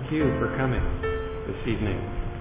thank you for coming this evening.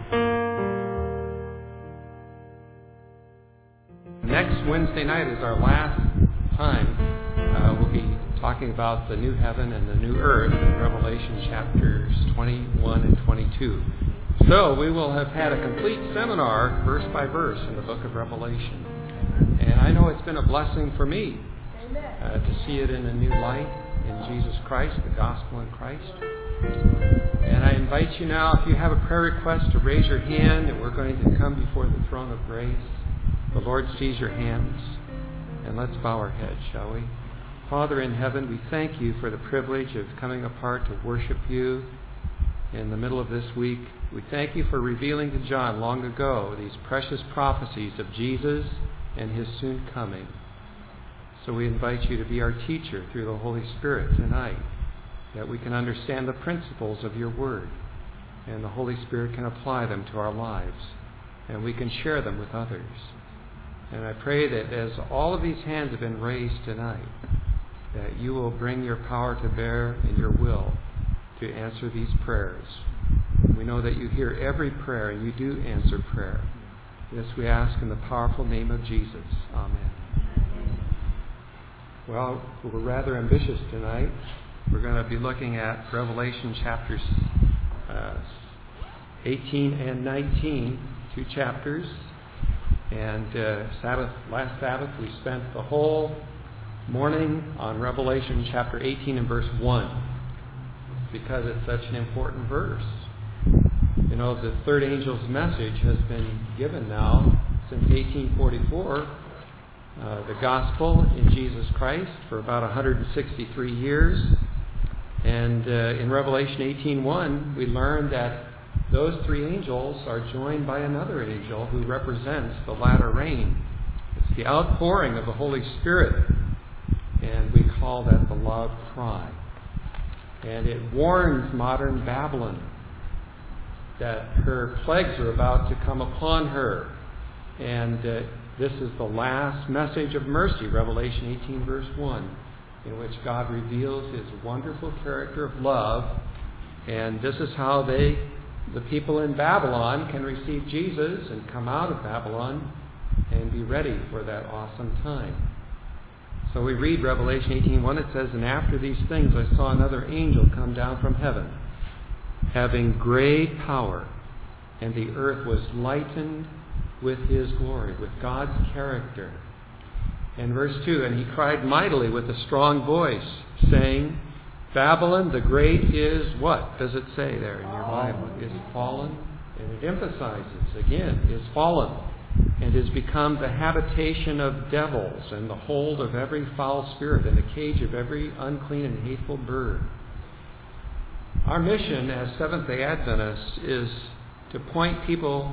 Next Wednesday night is our last time. We'll be talking about the new heaven and the new earth in Revelation chapters 21 and 22. So we will have had a complete seminar, verse by verse, in the book of Revelation. And I know it's been a blessing for me to see it in a new light in Jesus Christ, the gospel in Christ. And I invite you now, if you have a prayer request, to raise your hand, and we're going to come before the throne of grace. The Lord sees your hands. And let's bow our heads, shall we? Father in heaven, we thank you for the privilege of coming apart to worship you in the middle of this week. We thank you for revealing to John long ago these precious prophecies of Jesus and his soon coming. So we invite you to be our teacher through the Holy Spirit tonight, that we can understand the principles of your word, and the Holy Spirit can apply them to our lives, and we can share them with others. And I pray that as all of these hands have been raised tonight, that you will bring your power to bear and your will to answer these prayers. We know that you hear every prayer, and you do answer prayer. This we ask in the powerful name of Jesus. Amen. Well, we're rather ambitious tonight. We're going to be looking at Revelation chapters 18 and 19, 2 chapters. And last Sabbath, we spent the whole morning on Revelation chapter 18 and verse 1, because it's such an important verse. You know, the third angel's message has been given now since 1844, the gospel in Jesus Christ, for about 163 years. And in Revelation 18:1, we learn that those three angels are joined by another angel who represents the latter rain. It's the outpouring of the Holy Spirit, and we call that the loud cry. And it warns modern Babylon that her plagues are about to come upon her. And this is the last message of mercy, Revelation 18 verse 1, in which God reveals his wonderful character of love. And this is how the people in Babylon can receive Jesus and come out of Babylon and be ready for that awesome time. So we read Revelation 18:1. It says, "And after these things I saw another angel come down from heaven, having great power, and the earth was lightened with his glory," with God's character. And verse 2, "And he cried mightily with a strong voice, saying, Babylon the great is," what does it say there in your Bible? "Is fallen," and it emphasizes again, "is fallen, and is become the habitation of devils, and the hold of every foul spirit, and the cage of every unclean and hateful bird." Our mission as Seventh-day Adventists is to point people,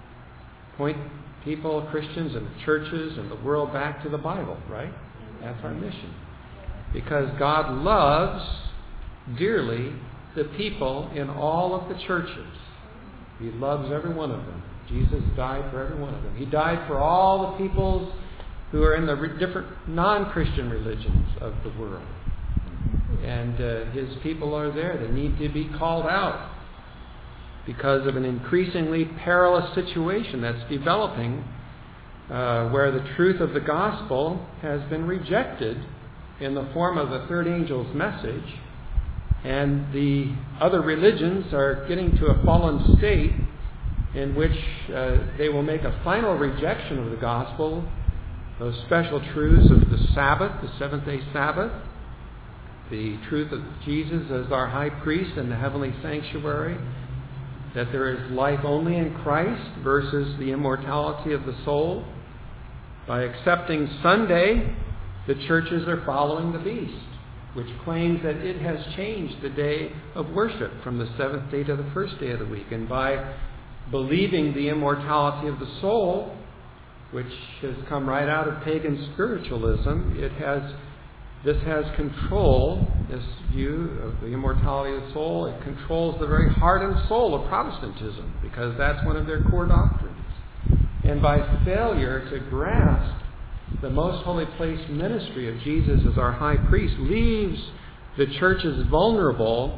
Christians and churches and the world, back to the Bible, right? That's our mission. Because God loves dearly the people in all of the churches. He loves every one of them. Jesus died for every one of them. He died for all the peoples who are in the different non-Christian religions of the world. And his people are there. They need to be called out because of an increasingly perilous situation that's developing, where the truth of the gospel has been rejected in the form of the third angel's message, and the other religions are getting to a fallen state in which they will make a final rejection of the gospel, those special truths of the Sabbath, the seventh-day Sabbath, the truth of Jesus as our high priest in the heavenly sanctuary, that there is life only in Christ versus the immortality of the soul. By accepting Sunday, the churches are following the beast, which claims that it has changed the day of worship from the seventh day to the first day of the week. And by believing the immortality of the soul, which has come right out of pagan spiritualism, this has control, this view of the immortality of the soul. It controls the very heart and soul of Protestantism, because that's one of their core doctrines. And by failure to grasp the most holy place ministry of Jesus as our high priest, leaves the churches vulnerable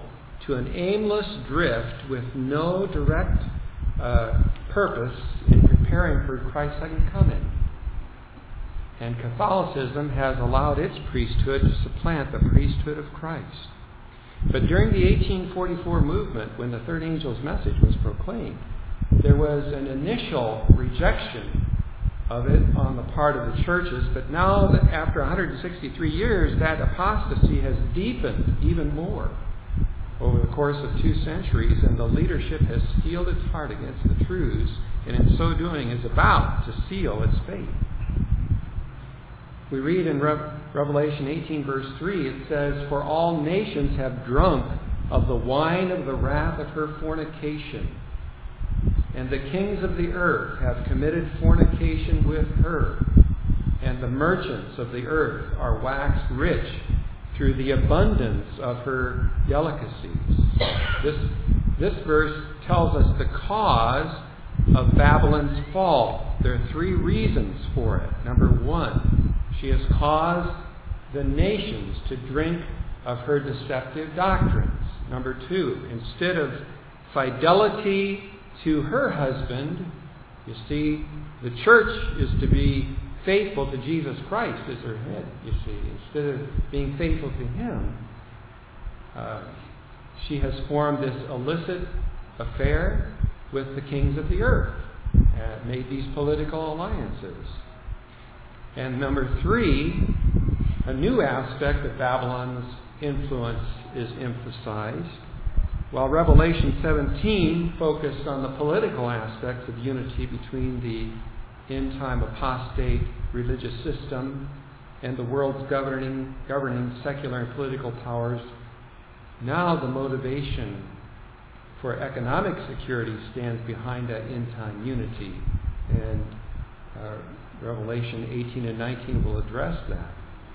to an aimless drift with no direct purpose in preparing for Christ's second coming. And Catholicism has allowed its priesthood to supplant the priesthood of Christ. But during the 1844 movement, when the third angel's message was proclaimed, there was an initial rejection of it on the part of the churches. But now, that after 163 years, that apostasy has deepened even more over the course of 2 centuries, and the leadership has steeled its heart against the truths, and in so doing is about to seal its fate. We read in Revelation 18, verse 3, it says, "For all nations have drunk of the wine of the wrath of her fornication, and the kings of the earth have committed fornication with her, and the merchants of the earth are waxed rich through the abundance of her delicacies." This verse tells us the cause of Babylon's fall. There are 3 reasons for it. Number 1, she has caused the nations to drink of her deceptive doctrines. Number 2, instead of fidelity to her husband, you see, the church is to be faithful to Jesus Christ as her head, you see. Instead of being faithful to Him, she has formed this illicit affair with the kings of the earth, and made these political alliances. And number 3, a new aspect of Babylon's influence is emphasized. While Revelation 17 focused on the political aspects of unity between the end-time apostate religious system and the world's governing secular and political powers, now the motivation for economic security stands behind that end-time unity. And Revelation 18 and 19 will address that.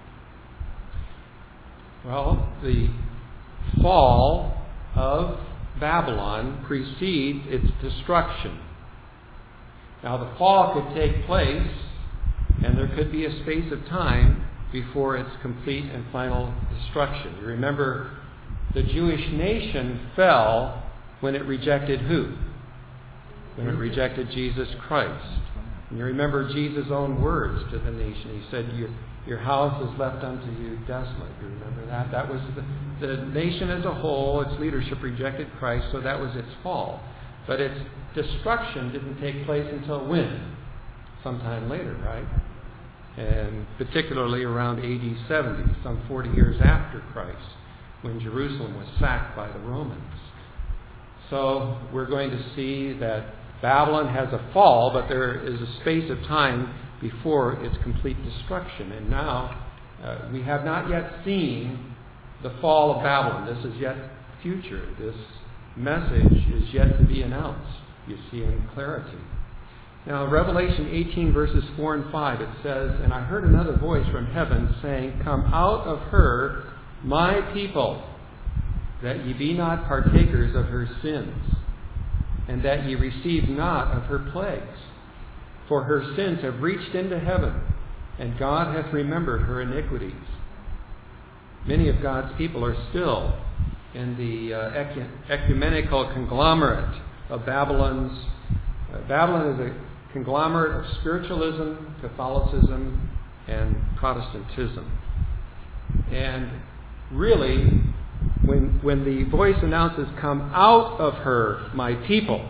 Well, the fall of Babylon precedes its destruction. Now, the fall could take place, and there could be a space of time before its complete and final destruction. You remember, the Jewish nation fell when it rejected who? When it rejected Jesus Christ. And you remember Jesus' own words to the nation. He said, your house is left unto you desolate. You remember that? That was the nation as a whole. Its leadership rejected Christ, so that was its fall. But its destruction didn't take place until when? Sometime later, right? And particularly around AD 70, some 40 years after Christ, when Jerusalem was sacked by the Romans. So we're going to see that Babylon has a fall, but there is a space of time before its complete destruction. And now we have not yet seen the fall of Babylon. This is yet future. This message is yet to be announced, you see, in clarity. Now, Revelation 18, verses 4 and 5, it says, "And I heard another voice from heaven saying, Come out of her, my people, that ye be not partakers of her sins, and that ye receive not of her plagues. For her sins have reached into heaven, and God hath remembered her iniquities." Many of God's people are still in the ecumenical conglomerate of Babylon is a conglomerate of spiritualism, Catholicism, and Protestantism. And really, when the voice announces, "Come out of her, my people,"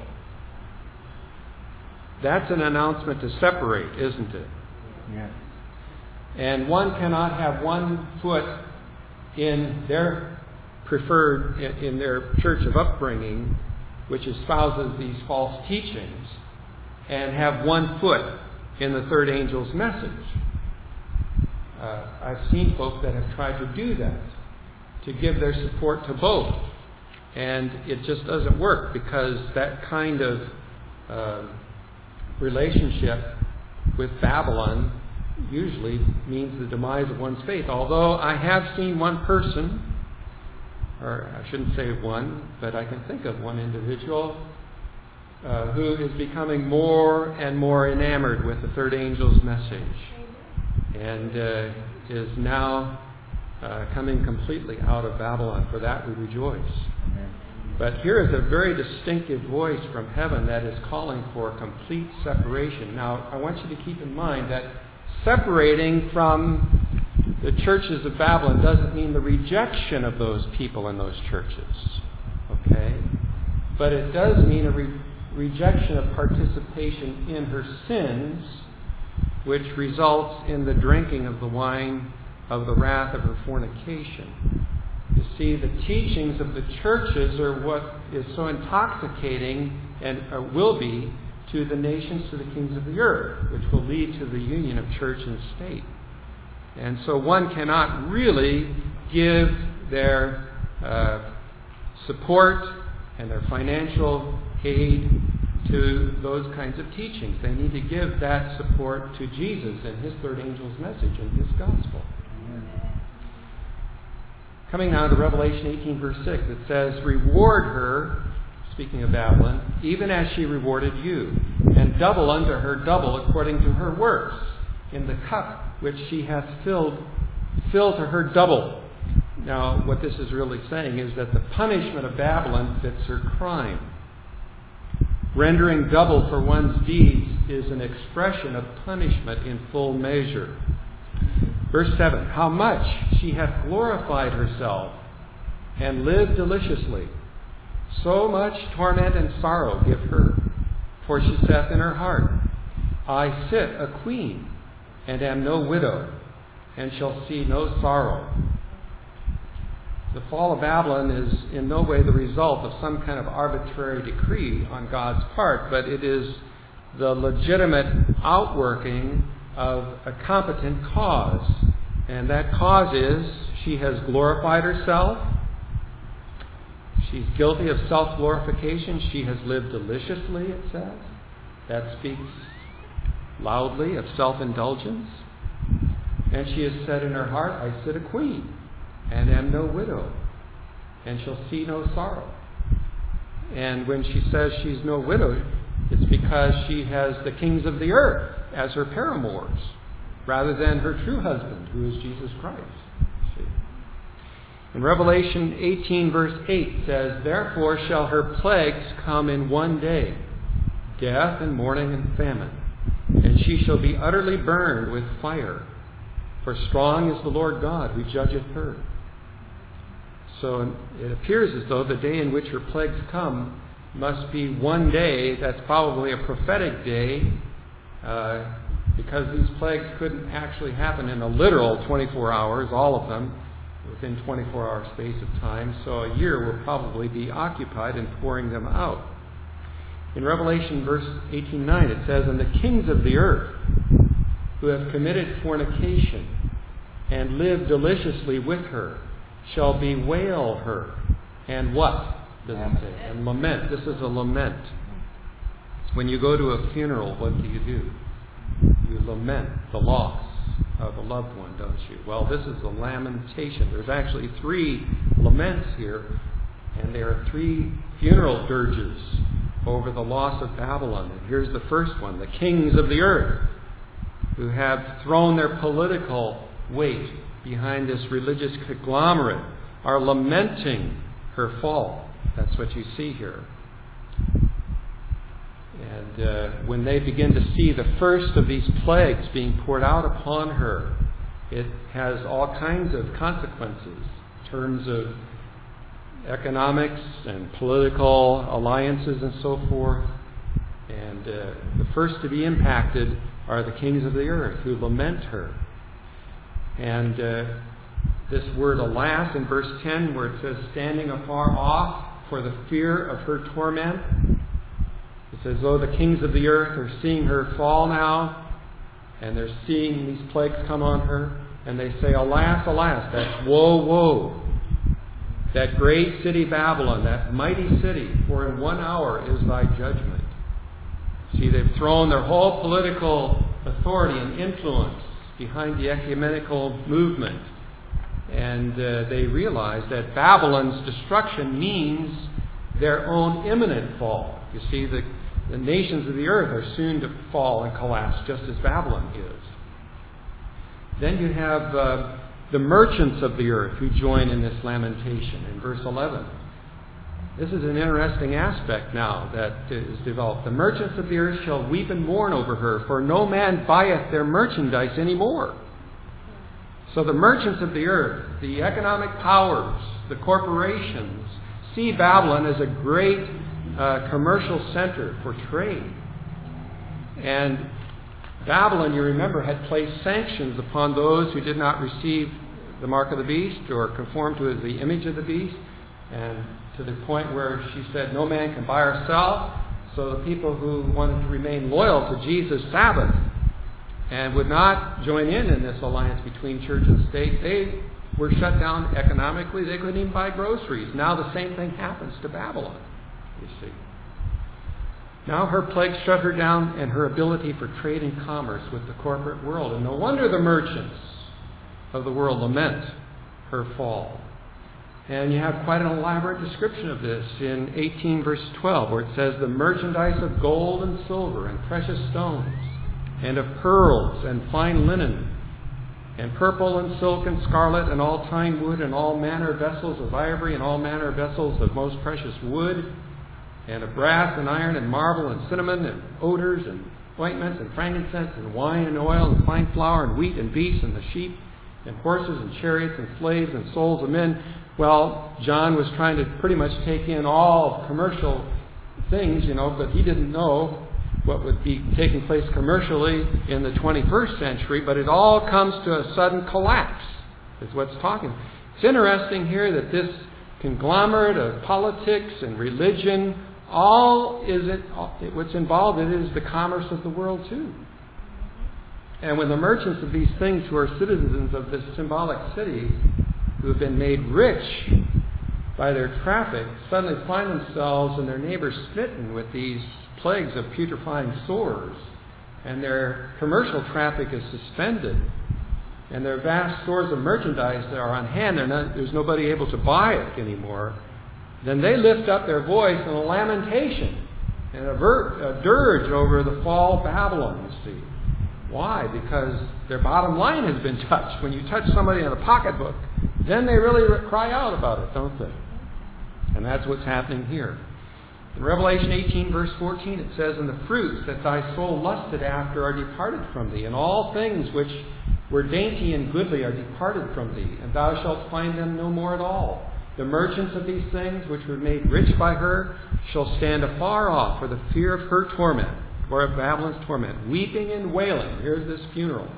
that's an announcement to separate, isn't it? Yes. And one cannot have one foot in their in their church of upbringing, which espouses these false teachings, and have one foot in the third angel's message. I've seen folk that have tried to do that, to give their support to both. And it just doesn't work, because that kind of relationship with Babylon usually means the demise of one's faith. Although I have seen one person, or I shouldn't say one, but I can think of one individual who is becoming more and more enamored with the third angel's message, and is now coming completely out of Babylon. For that we rejoice. Amen. But here is a very distinctive voice from heaven that is calling for complete separation. Now, I want you to keep in mind that separating from the churches of Babylon doesn't mean the rejection of those people in those churches. Okay? But it does mean a rejection of participation in her sins, which results in the drinking of the wine of the wrath of her fornication. You see, the teachings of the churches are what is so intoxicating and will be to the nations, to the kings of the earth, which will lead to the union of church and state. And so one cannot really give their support and their financial aid to those kinds of teachings. They need to give that support to Jesus and His third angel's message and His gospel. Coming now to Revelation 18, verse 6, it says, "Reward her," speaking of Babylon, "even as she rewarded you, and double unto her double according to her works. In the cup which she hath filled, fill to her double." Now, what this is really saying is that the punishment of Babylon fits her crime. Rendering double for one's deeds is an expression of punishment in full measure. Verse 7, "How much she hath glorified herself, and lived deliciously. So much torment and sorrow give her. For she saith in her heart, I sit a queen, and am no widow, and shall see no sorrow." The fall of Babylon is in no way the result of some kind of arbitrary decree on God's part, but it is the legitimate outworking of a competent cause. And that cause is she has glorified herself. She's guilty of self-glorification. She has lived deliciously, it says. That speaks loudly of self-indulgence. And she has said in her heart, "I sit a queen, and am no widow, and shall see no sorrow." And when she says she's no widow, it's because she has the kings of the earth as her paramours, rather than her true husband, who is Jesus Christ. See? In Revelation 18, verse 8 says, "Therefore shall her plagues come in one day, death and mourning and famine, and she shall be utterly burned with fire. For strong is the Lord God who judgeth her." So it appears as though the day in which her plagues come must be one day that's probably a prophetic day, because these plagues couldn't actually happen in a literal 24 hours, all of them, within 24-hour space of time. So a year will probably be occupied in pouring them out. In Revelation verse 18:9 it says, "And the kings of the earth who have committed fornication and lived deliciously with her shall bewail her." And what does it say? And lament. This is a lament. When you go to a funeral, what do? You lament the loss of a loved one, don't you? Well, this is a lamentation. There's actually 3 laments here, and there are 3 funeral dirges over the loss of Babylon. And here's the first one: the kings of the earth, who have thrown their political weight behind this religious conglomerate, are lamenting her fall. That's what you see here. And when they begin to see the first of these plagues being poured out upon her, it has all kinds of consequences in terms of economics and political alliances and so forth. And the first to be impacted are the kings of the earth who lament her. And this word "alas" in verse 10, where it says "standing afar off for the fear of her torment," it's as though the kings of the earth are seeing her fall now, and they're seeing these plagues come on her, and they say, "Alas, alas," that's woe, woe. "That great city Babylon, that mighty city, for in 1 hour is thy judgment." See, they've thrown their whole political authority and influence behind the ecumenical movement. And they realize that Babylon's destruction means their own imminent fall. You see, the nations of the earth are soon to fall and collapse, just as Babylon is. Then you have the merchants of the earth who join in this lamentation in verse 11. This is an interesting aspect now that is developed. The merchants of the earth shall weep and mourn over her, for no man buyeth their merchandise any more. So the merchants of the earth, the economic powers, the corporations, see Babylon as a great commercial center for trade. And Babylon, you remember, had placed sanctions upon those who did not receive the mark of the beast or conform to the image of the beast, and to the point where she said no man can buy or sell. So the people who wanted to remain loyal to Jesus' Sabbath and would not join in this alliance between church and state, they were shut down economically. They couldn't even buy groceries. Now the same thing happens to Babylon, you see. Now her plagues shut her down and her ability for trade and commerce with the corporate world. And no wonder the merchants of the world lament her fall. And you have quite an elaborate description of this in 18 verse 12, where it says, the merchandise of gold and silver and precious stones, and of pearls and fine linen, and purple and silk and scarlet, and all time wood, and all manner of vessels of ivory, and all manner of vessels of most precious wood, and of brass and iron and marble and cinnamon and odors and ointments and frankincense and wine and oil and fine flour and wheat and beasts and the sheep and horses and chariots and slaves and souls of men. Well, John was trying to pretty much take in all commercial things, but he didn't know what would be taking place commercially in the 21st century, but it all comes to a sudden collapse, is what's talking. It's interesting here that this conglomerate of politics and religion, what's involved in it is the commerce of the world too. And when the merchants of these things who are citizens of this symbolic city, who have been made rich by their traffic, suddenly find themselves and their neighbors smitten with these plagues of putrefying sores, and their commercial traffic is suspended, and their vast stores of merchandise that are on hand, there's nobody able to buy it anymore, then they lift up their voice in a lamentation and a dirge over the fall of Babylon, you see. Why? Because their bottom line has been touched. When you touch somebody in the pocketbook, then they really cry out about it, don't they? And that's what's happening here. In Revelation 18, verse 14, it says, and the fruits that thy soul lusted after are departed from thee, and all things which were dainty and goodly are departed from thee, and thou shalt find them no more at all. The merchants of these things, which were made rich by her, shall stand afar off for the fear of her torment, or of Babylon's torment, weeping and wailing. Here's this funeral.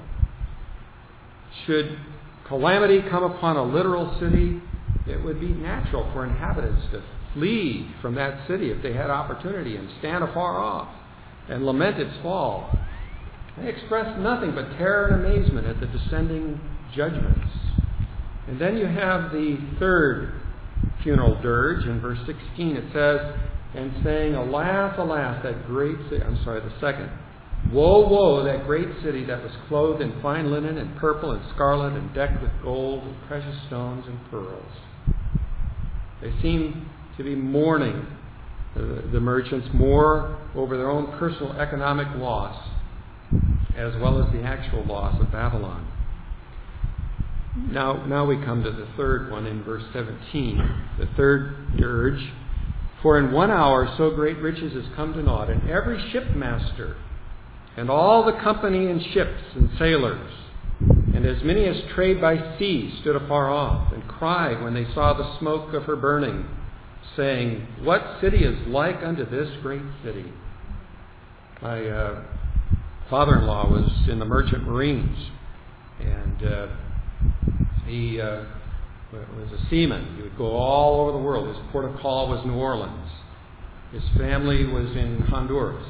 Should calamity come upon a literal city, it would be natural for inhabitants to flee from that city if they had opportunity and stand afar off and lament its fall. They express nothing but terror and amazement at the descending judgments. And then you have the third funeral dirge. In verse 16 it says, and saying, alas, alas, that great city, the second. Woe, woe, that great city that was clothed in fine linen and purple and scarlet and decked with gold and precious stones and pearls. They seem to be mourning, the merchants, more over their own personal economic loss as well as the actual loss of Babylon. Now we come to the third one in verse 17. The third dirge. For in 1 hour so great riches is come to naught, and every shipmaster and all the company in ships and sailors, and as many as trade by sea, stood afar off, and cried when they saw the smoke of her burning, saying, what city is like unto this great city? My father-in-law was in the Merchant Marines, and he was a seaman. He would go all over the world. His port of call was New Orleans. His family was in Honduras.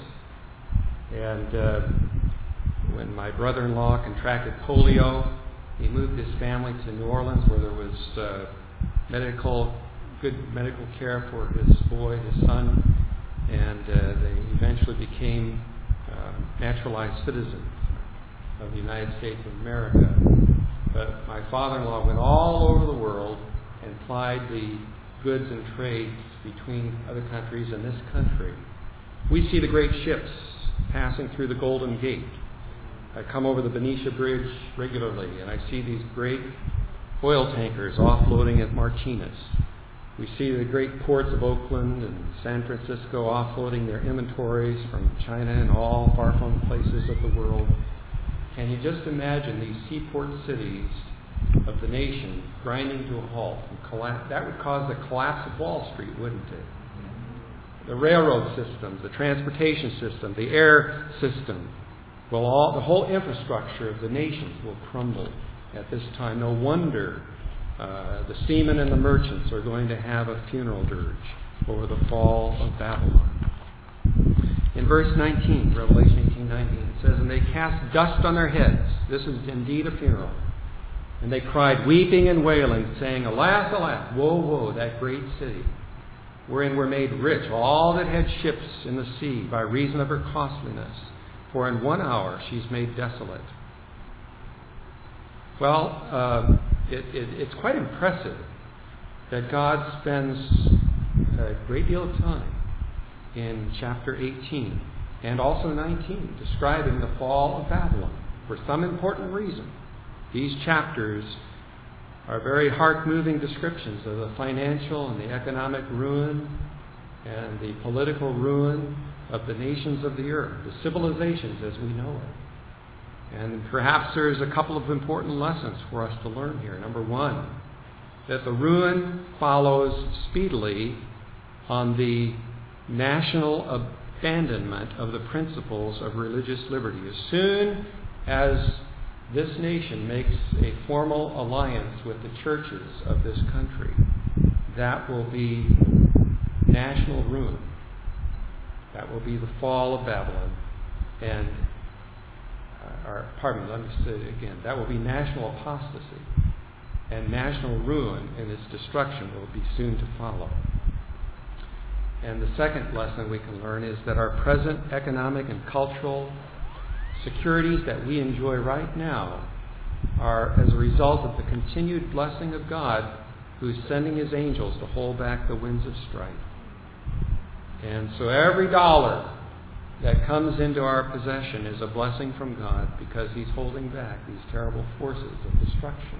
And when my brother-in-law contracted polio, he moved his family to New Orleans, where there was good medical care for his boy, his son, and they eventually became naturalized citizens of the United States of America. But my father-in-law went all over the world and plied the goods and trades between other countries and this country. We see the great ships passing through the Golden Gate. I come over the Benicia Bridge regularly, and I see these great oil tankers offloading at Martinez. We see the great ports of Oakland and San Francisco offloading their inventories from China and all far-flung places of the world. Can you just imagine these seaport cities of the nation grinding to a halt and collapse? That would cause the collapse of Wall Street, wouldn't it? The railroad system, the transportation system, the air system, the whole infrastructure of the nations will crumble at this time. No wonder the seamen and the merchants are going to have a funeral dirge over the fall of Babylon. In verse 19, Revelation 18:19, it says, "And they cast dust on their heads." This is indeed a funeral. "And they cried, weeping and wailing, saying, Alas, alas, woe, woe, that great city, wherein were made rich all that had ships in the sea by reason of her costliness. For in 1 hour she's made desolate." Well, it's quite impressive that God spends a great deal of time in chapter 18 and also 19 describing the fall of Babylon for some important reason. These chapters are very heart-moving descriptions of the financial and the economic ruin and the political ruin of the nations of the earth, the civilizations as we know it. And perhaps there's a couple of important lessons for us to learn here. Number one, that the ruin follows speedily on the national abandonment of the principles of religious liberty. As soon as this nation makes a formal alliance with the churches of this country, that will be national ruin. That will be the fall of Babylon. And let me say it again. That will be national apostasy, and national ruin and its destruction will be soon to follow. And the second lesson we can learn is that our present economic and cultural securities that we enjoy right now are as a result of the continued blessing of God, who is sending His angels to hold back the winds of strife. And so every dollar that comes into our possession is a blessing from God, because He's holding back these terrible forces of destruction.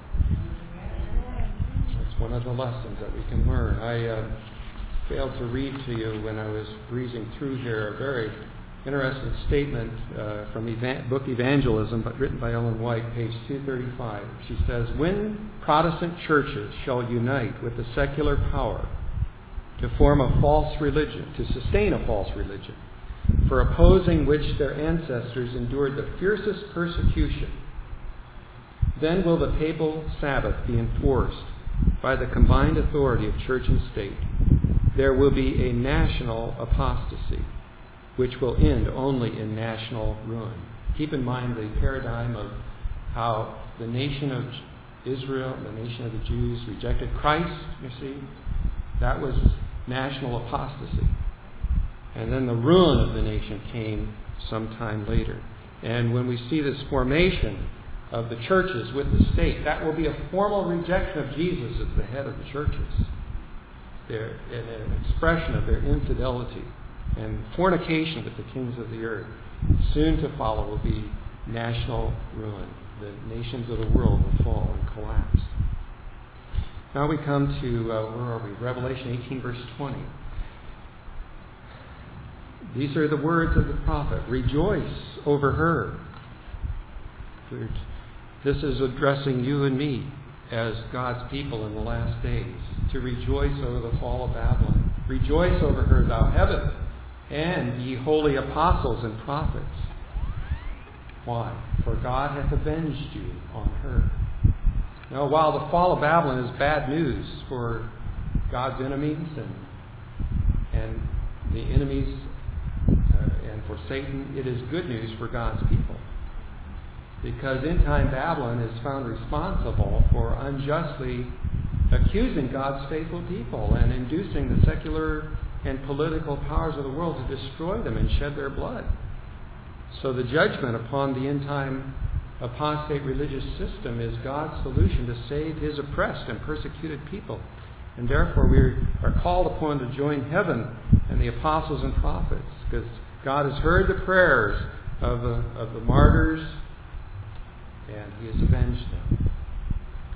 That's one of the lessons that we can learn. I failed to read to you when I was breezing through here a very interesting statement from book Evangelism, but written by Ellen White, page 235. She says, "When Protestant churches shall unite with the secular power to form a false religion, to sustain a false religion, for opposing which their ancestors endured the fiercest persecution, then will the papal Sabbath be enforced by the combined authority of church and state. There will be a national apostasy, which will end only in national ruin." Keep in mind the paradigm of how the nation of Israel, the nation of the Jews, rejected Christ, you see. That was national apostasy. And then the ruin of the nation came sometime later. And when we see this formation of the churches with the state, that will be a formal rejection of Jesus as the head of the churches. They're an expression of their infidelity and fornication with the kings of the earth. Soon to follow will be national ruin. The nations of the world will fall and collapse. Now we come to, where are we? Revelation 18, verse 20. These are the words of the prophet. "Rejoice over her." This is addressing you and me as God's people in the last days, to rejoice over the fall of Babylon. "Rejoice over her, thou heaven, and ye holy apostles and prophets." Why? "For God hath avenged you on her." Now, while the fall of Babylon is bad news for God's enemies and the enemies and for Satan, it is good news for God's people. Because in time Babylon is found responsible for unjustly accusing God's faithful people and inducing the secular and political powers of the world to destroy them and shed their blood. So the judgment upon the end-time apostate religious system is God's solution to save His oppressed and persecuted people. And therefore we are called upon to join heaven and the apostles and prophets, because God has heard the prayers of the martyrs, and He has avenged them.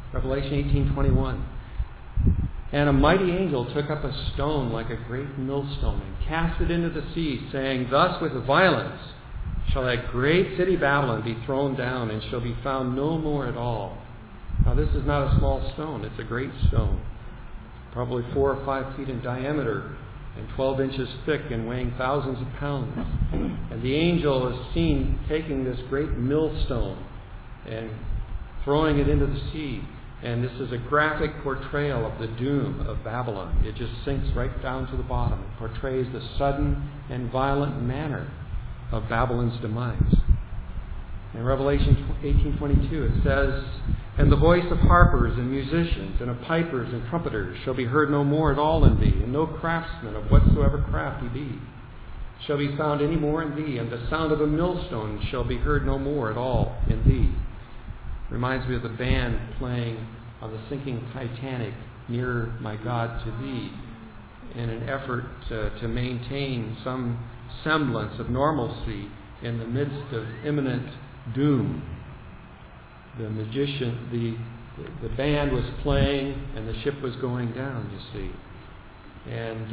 Revelation 18:21. And a mighty angel took up a stone like a great millstone and cast it into the sea, saying, Thus with violence shall that great city Babylon be thrown down, and shall be found no more at all. Now this is not a small stone, it's a great stone, probably 4 or 5 feet in diameter and 12 inches thick and weighing thousands of pounds. And the angel is seen taking this great millstone and throwing it into the sea. And this is a graphic portrayal of the doom of Babylon. It just sinks right down to the bottom. It portrays the sudden and violent manner of Babylon's demise. In Revelation 18:22 it says, And the voice of harpers and musicians and of pipers and trumpeters shall be heard no more at all in thee, and no craftsman of whatsoever craft he be shall be found any more in thee, and the sound of a millstone shall be heard no more at all in thee. Reminds me of the band playing on the sinking Titanic, Nearer, My God, to Thee, in an effort to maintain some semblance of normalcy in the midst of imminent doom. The band was playing and the ship was going down, you see. And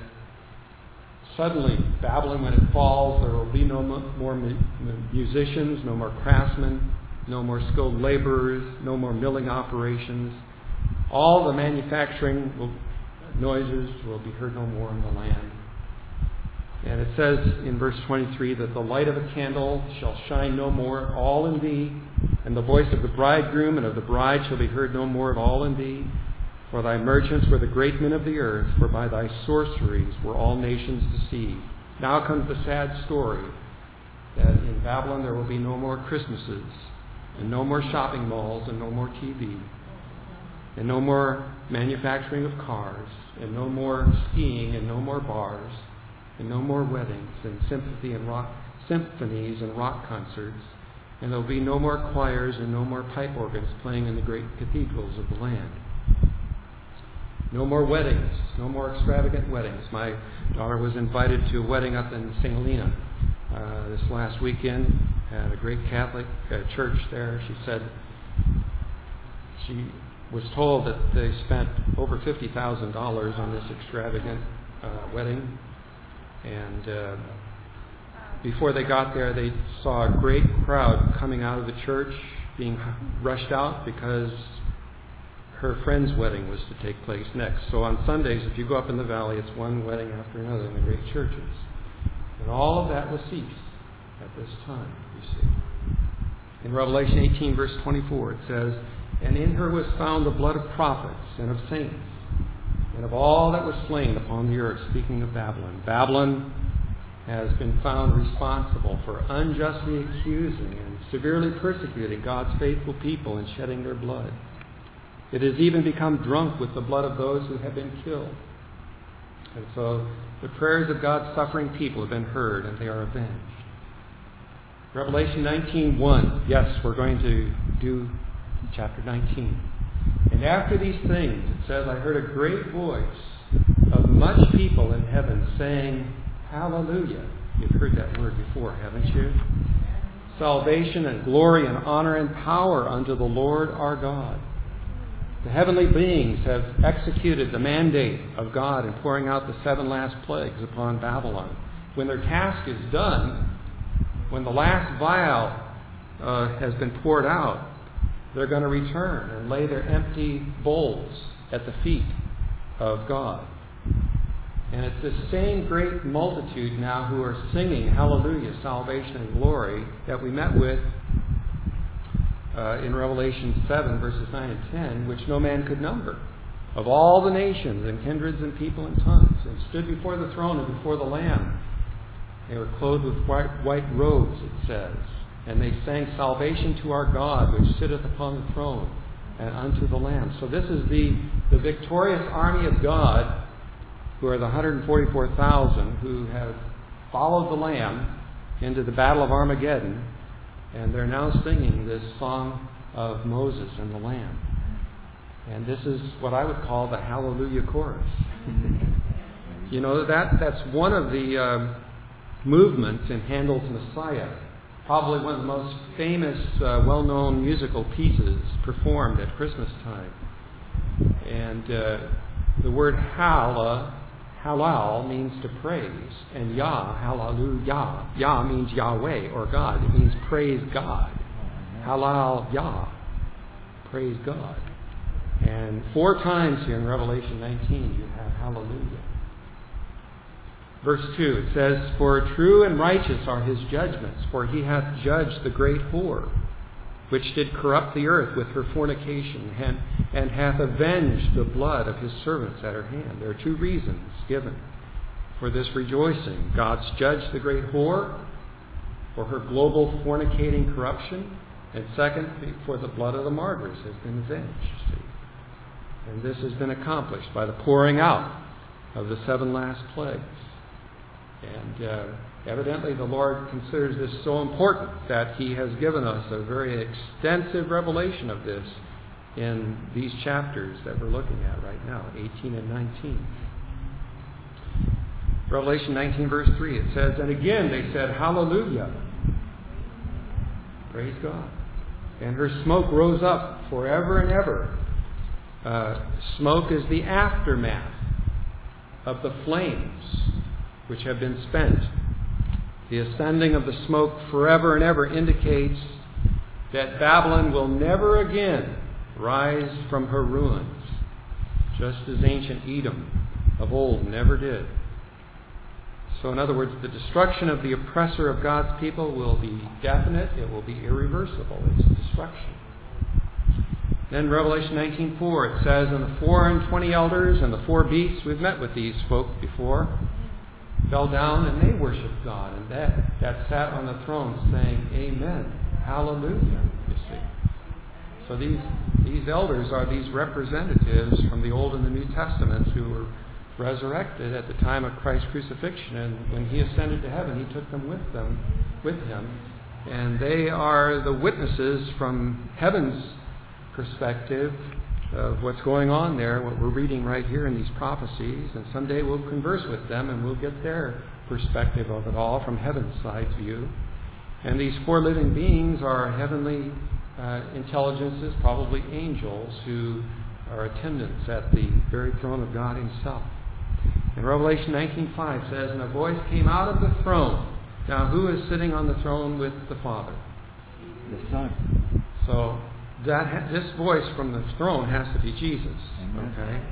suddenly, Babylon, when it falls, there will be no more musicians, no more craftsmen, no more skilled laborers, no more milling operations. All the manufacturing noises will be heard no more in the land. And it says in verse 23 that the light of a candle shall shine no more at all in thee, and the voice of the bridegroom and of the bride shall be heard no more at all in thee. For thy merchants were the great men of the earth, for by thy sorceries were all nations deceived. Now comes the sad story that in Babylon there will be no more Christmases, and no more shopping malls, and no more TV, and no more manufacturing of cars, and no more skiing, and no more bars, and no more weddings, and symphonies and rock concerts, and there will be no more choirs and no more pipe organs playing in the great cathedrals of the land. No more weddings, no more extravagant weddings. My daughter was invited to a wedding up in St. Helena this last weekend at a great Catholic church there. She said she was told that they spent over $50,000 on this extravagant wedding. And before they got there, they saw a great crowd coming out of the church, being rushed out because her friend's wedding was to take place next. So on Sundays, if you go up in the valley, it's one wedding after another in the great churches. And all of that will cease at this time, you see. In Revelation 18, verse 24, it says, And in her was found the blood of prophets and of saints, and of all that was slain upon the earth, speaking of Babylon. Babylon has been found responsible for unjustly accusing and severely persecuting God's faithful people and shedding their blood. It has even become drunk with the blood of those who have been killed. And so the prayers of God's suffering people have been heard, and they are avenged. Revelation 19:1. Yes, we're going to do chapter 19. And after these things, it says, I heard a great voice of much people in heaven saying, Hallelujah. You've heard that word before, haven't you? Salvation and glory and honor and power unto the Lord our God. The heavenly beings have executed the mandate of God in pouring out the 7 last plagues upon Babylon. When their task is done, when the last vial has been poured out, they're going to return and lay their empty bowls at the feet of God. And it's the same great multitude now who are singing Hallelujah, salvation and glory that we met with in Revelation 7, verses 9 and 10, which no man could number, of all the nations and kindreds and people and tongues, and stood before the throne and before the Lamb. They were clothed with white robes, it says, and they sang salvation to our God, which sitteth upon the throne, and unto the Lamb. So this is the victorious army of God, who are the 144,000 who have followed the Lamb into the battle of Armageddon, and they're now singing this song of Moses and the Lamb. And this is what I would call the Hallelujah chorus. You know, that's one of the movements in Handel's Messiah. probably one of the most famous, well-known musical pieces performed at Christmas time. And the word halal means to praise, and hallelujah, Yah means Yahweh or God. It means praise God. Halal Yah, praise God. And 4 times here in Revelation 19 you have hallelujah. Verse 2, it says, "For true and righteous are his judgments, for he hath judged the great whore, which did corrupt the earth with her fornication, and hath avenged the blood of his servants at her hand." There are 2 reasons given for this rejoicing. God's judged the great whore for her global fornicating corruption, and second, for the blood of the martyrs has been avenged. See? And this has been accomplished by the pouring out of the 7 last plagues. And evidently the Lord considers this so important that He has given us a very extensive revelation of this in these chapters that we're looking at right now, 18 and 19. Revelation 19 verse 3, it says, "And again they said, Hallelujah, praise God. And her smoke rose up forever and ever." Smoke is the aftermath of the flames which have been spent. The ascending of the smoke forever and ever indicates that Babylon will never again rise from her ruins, just as ancient Edom of old never did. So in other words, the destruction of the oppressor of God's people will be definite, it will be irreversible, its destruction. Then Revelation 19:4, it says, "And the 24 elders and the 4 beasts," we've met with these folk before, "fell down and they worshiped God, and that sat on the throne saying, Amen, Hallelujah," you see. So these elders are these representatives from the Old and the New Testaments who were resurrected at the time of Christ's crucifixion, and when He ascended to heaven, He took them with Him, and they are the witnesses from heaven's perspective of what's going on there, what we're reading right here in these prophecies, and someday we'll converse with them and we'll get their perspective of it all from heaven's side view. And these 4 living beings are heavenly intelligences, probably angels, who are attendants at the very throne of God Himself. And Revelation 19:5 says, "And a voice came out of the throne." Now, who is sitting on the throne with the Father? The Son. So this voice from the throne has to be Jesus. Okay?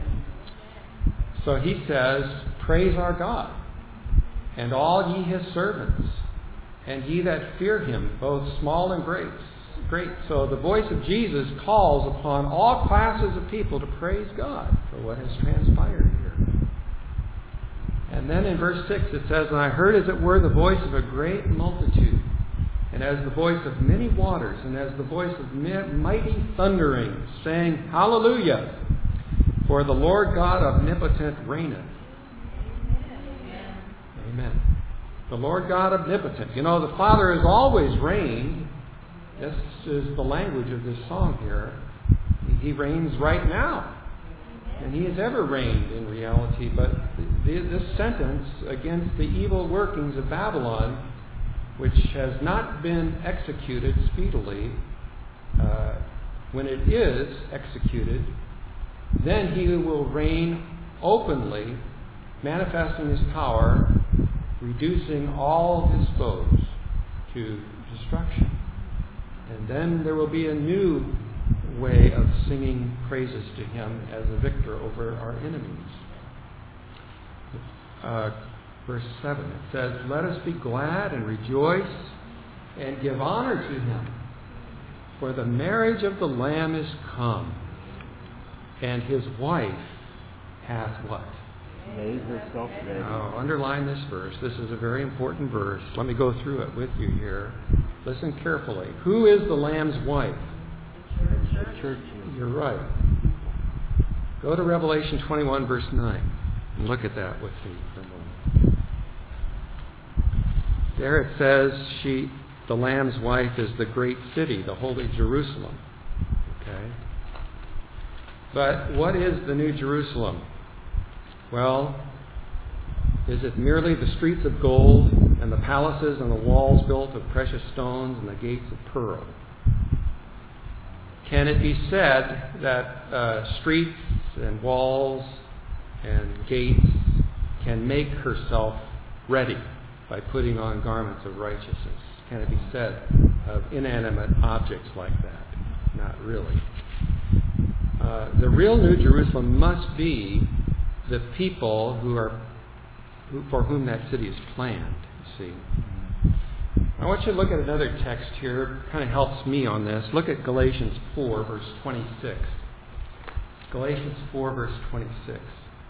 So He says, "Praise our God, and all ye His servants, and ye that fear Him, both small and great." So the voice of Jesus calls upon all classes of people to praise God for what has transpired here. And then in verse 6 it says, "And I heard as it were the voice of a great multitude, and as the voice of many waters, and as the voice of mighty thunderings, saying, Hallelujah, for the Lord God omnipotent reigneth." Amen. The Lord God omnipotent. You know, the Father has always reigned. This is the language of this song here. He reigns right now. And He has ever reigned in reality. But this sentence against the evil workings of Babylon, which has not been executed speedily, when it is executed, then He will reign openly, manifesting His power, reducing all His foes to destruction. And then there will be a new way of singing praises to Him as a victor over our enemies. Verse 7, it says, "Let us be glad and rejoice and give honor to Him, for the marriage of the Lamb is come, and His wife hath" what? Made herself ready. Now, underline this verse. This is a very important verse. Let me go through it with you here. Listen carefully. Who is the Lamb's wife? The church. You're right. Go to Revelation 21, verse 9, and look at that with me for a moment. There it says, the Lamb's wife, is the great city, the holy Jerusalem. Okay? But what is the New Jerusalem? Well, is it merely the streets of gold and the palaces and the walls built of precious stones and the gates of pearl. Can it be said that streets and walls and gates can make herself ready by putting on garments of righteousness? Can it be said of inanimate objects like that? Not really. The real New Jerusalem must be the people for whom that city is planned, you see. I want you to look at another text here. It kind of helps me on this. Look at Galatians 4, verse 26. Galatians 4, verse 26.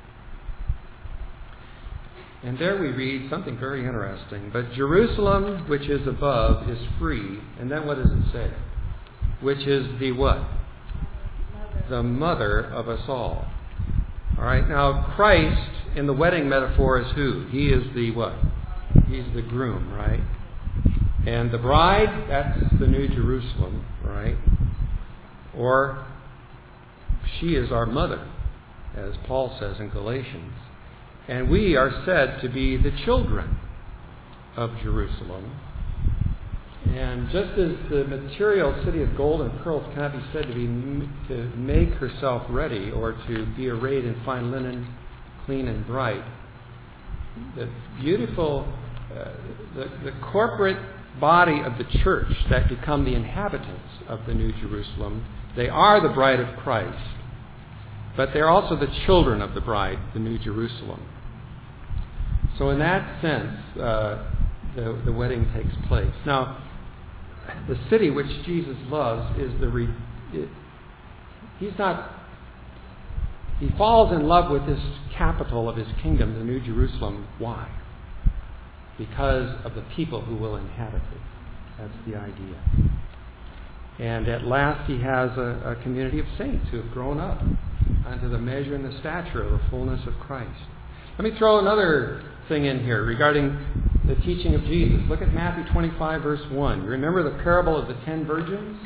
And there we read something very interesting. But Jerusalem, which is above, is free. And then what does it say? Which is the what? The mother of us all. All right. Now, Christ in the wedding metaphor is who? He is the what? He's the groom, right? And the bride, that's the New Jerusalem, right? Or she is our mother, as Paul says in Galatians. And we are said to be the children of Jerusalem. And just as the material city of gold and pearls cannot be said to make herself ready or to be arrayed in fine linen, clean and bright, the beautiful, the corporate body of the church that become the inhabitants of the New Jerusalem, they are the bride of Christ, but they're also the children of the bride, the New Jerusalem. So in that sense, the wedding takes place. Now, the city which Jesus loves is he falls in love with this capital of his kingdom, the New Jerusalem. Why? Because of the people who will inhabit it. That's the idea. And at last he has a community of saints who have grown up unto the measure and the stature of the fullness of Christ. Let me throw another thing in here regarding the teaching of Jesus. Look at Matthew 25, verse 1. You remember the parable of the 10 virgins?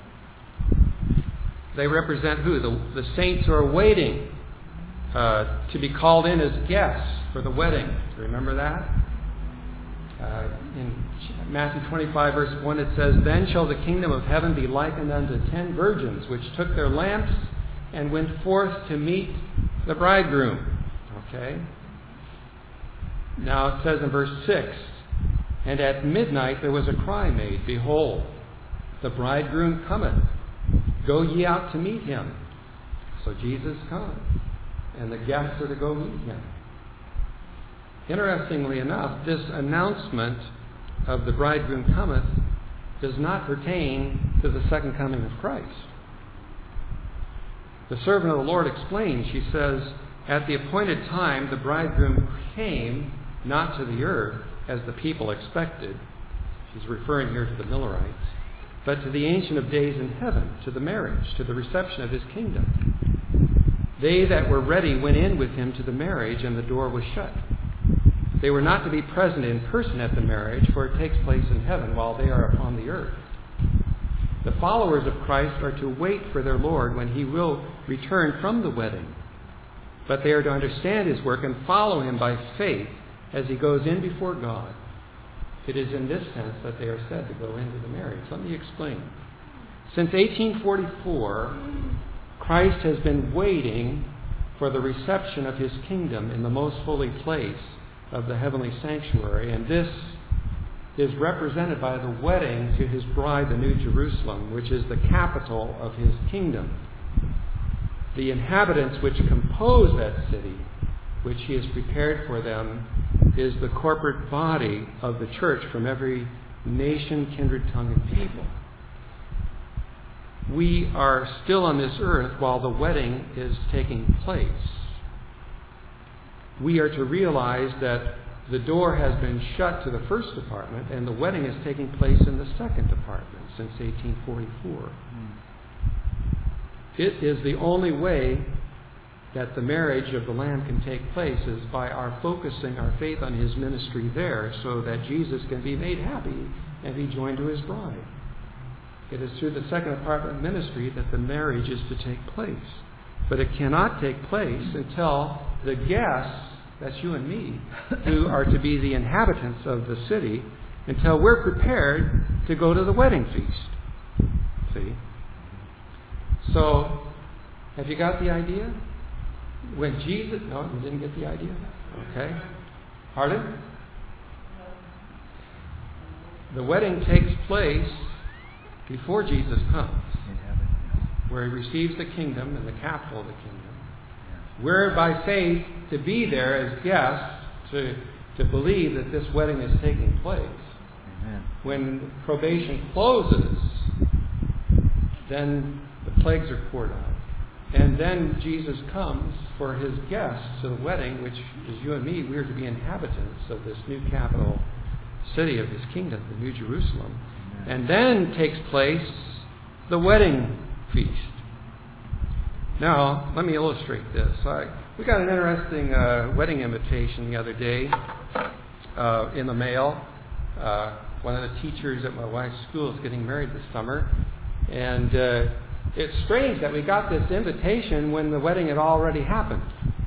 They represent who? The saints who are waiting to be called in as guests for the wedding. Do you remember that? In Matthew 25, verse 1, it says, Then shall the kingdom of heaven be likened unto 10 virgins, which took their lamps and went forth to meet the bridegroom. Okay? Now it says in verse 6, And at midnight there was a cry made, Behold, the bridegroom cometh. Go ye out to meet him. So Jesus comes, and the guests are to go meet him. Interestingly enough, this announcement of the bridegroom cometh does not pertain to the second coming of Christ. The servant of the Lord explains, she says, At the appointed time the bridegroom came not to the earth as the people expected. She's referring here to the Millerites, but to the Ancient of Days in heaven, to the marriage, to the reception of his kingdom. They that were ready went in with him to the marriage, and the door was shut. They were not to be present in person at the marriage, for it takes place in heaven while they are upon the earth. The followers of Christ are to wait for their Lord when he will return from the wedding. But they are to understand his work and follow him by faith as he goes in before God. It is in this sense that they are said to go into the marriage. Let me explain. Since 1844, Christ has been waiting for the reception of his kingdom in the most holy place of the heavenly sanctuary, and this is represented by the wedding to his bride, the New Jerusalem, which is the capital of his kingdom. The inhabitants which compose that city, which he has prepared for them, is the corporate body of the church from every nation, kindred, tongue, and people. We are still on this earth while the wedding is taking place. We are to realize that the door has been shut to the first apartment and the wedding is taking place in the second apartment since 1844. It is the only way that the marriage of the Lamb can take place is by our focusing our faith on his ministry there so that Jesus can be made happy and be joined to his bride. It is through the second apartment ministry that the marriage is to take place. But it cannot take place until the guests that's you and me, who are to be the inhabitants of the city until we're prepared to go to the wedding feast. See? So, have you got the idea? When Jesus... No, you didn't get the idea? Okay. Pardon? The wedding takes place before Jesus comes, where He receives the kingdom and the capital of the kingdom. We're by faith to be there as guests, to believe that this wedding is taking place. Amen. When probation closes, then the plagues are poured out. And then Jesus comes for His guests to the wedding, which is you and me. We are to be inhabitants of this new capital city of His kingdom, the New Jerusalem. And then takes place the wedding feast. Now, let me illustrate this. We got an interesting wedding invitation the other day in the mail. One of the teachers at my wife's school is getting married this summer. And it's strange that we got this invitation when the wedding had already happened.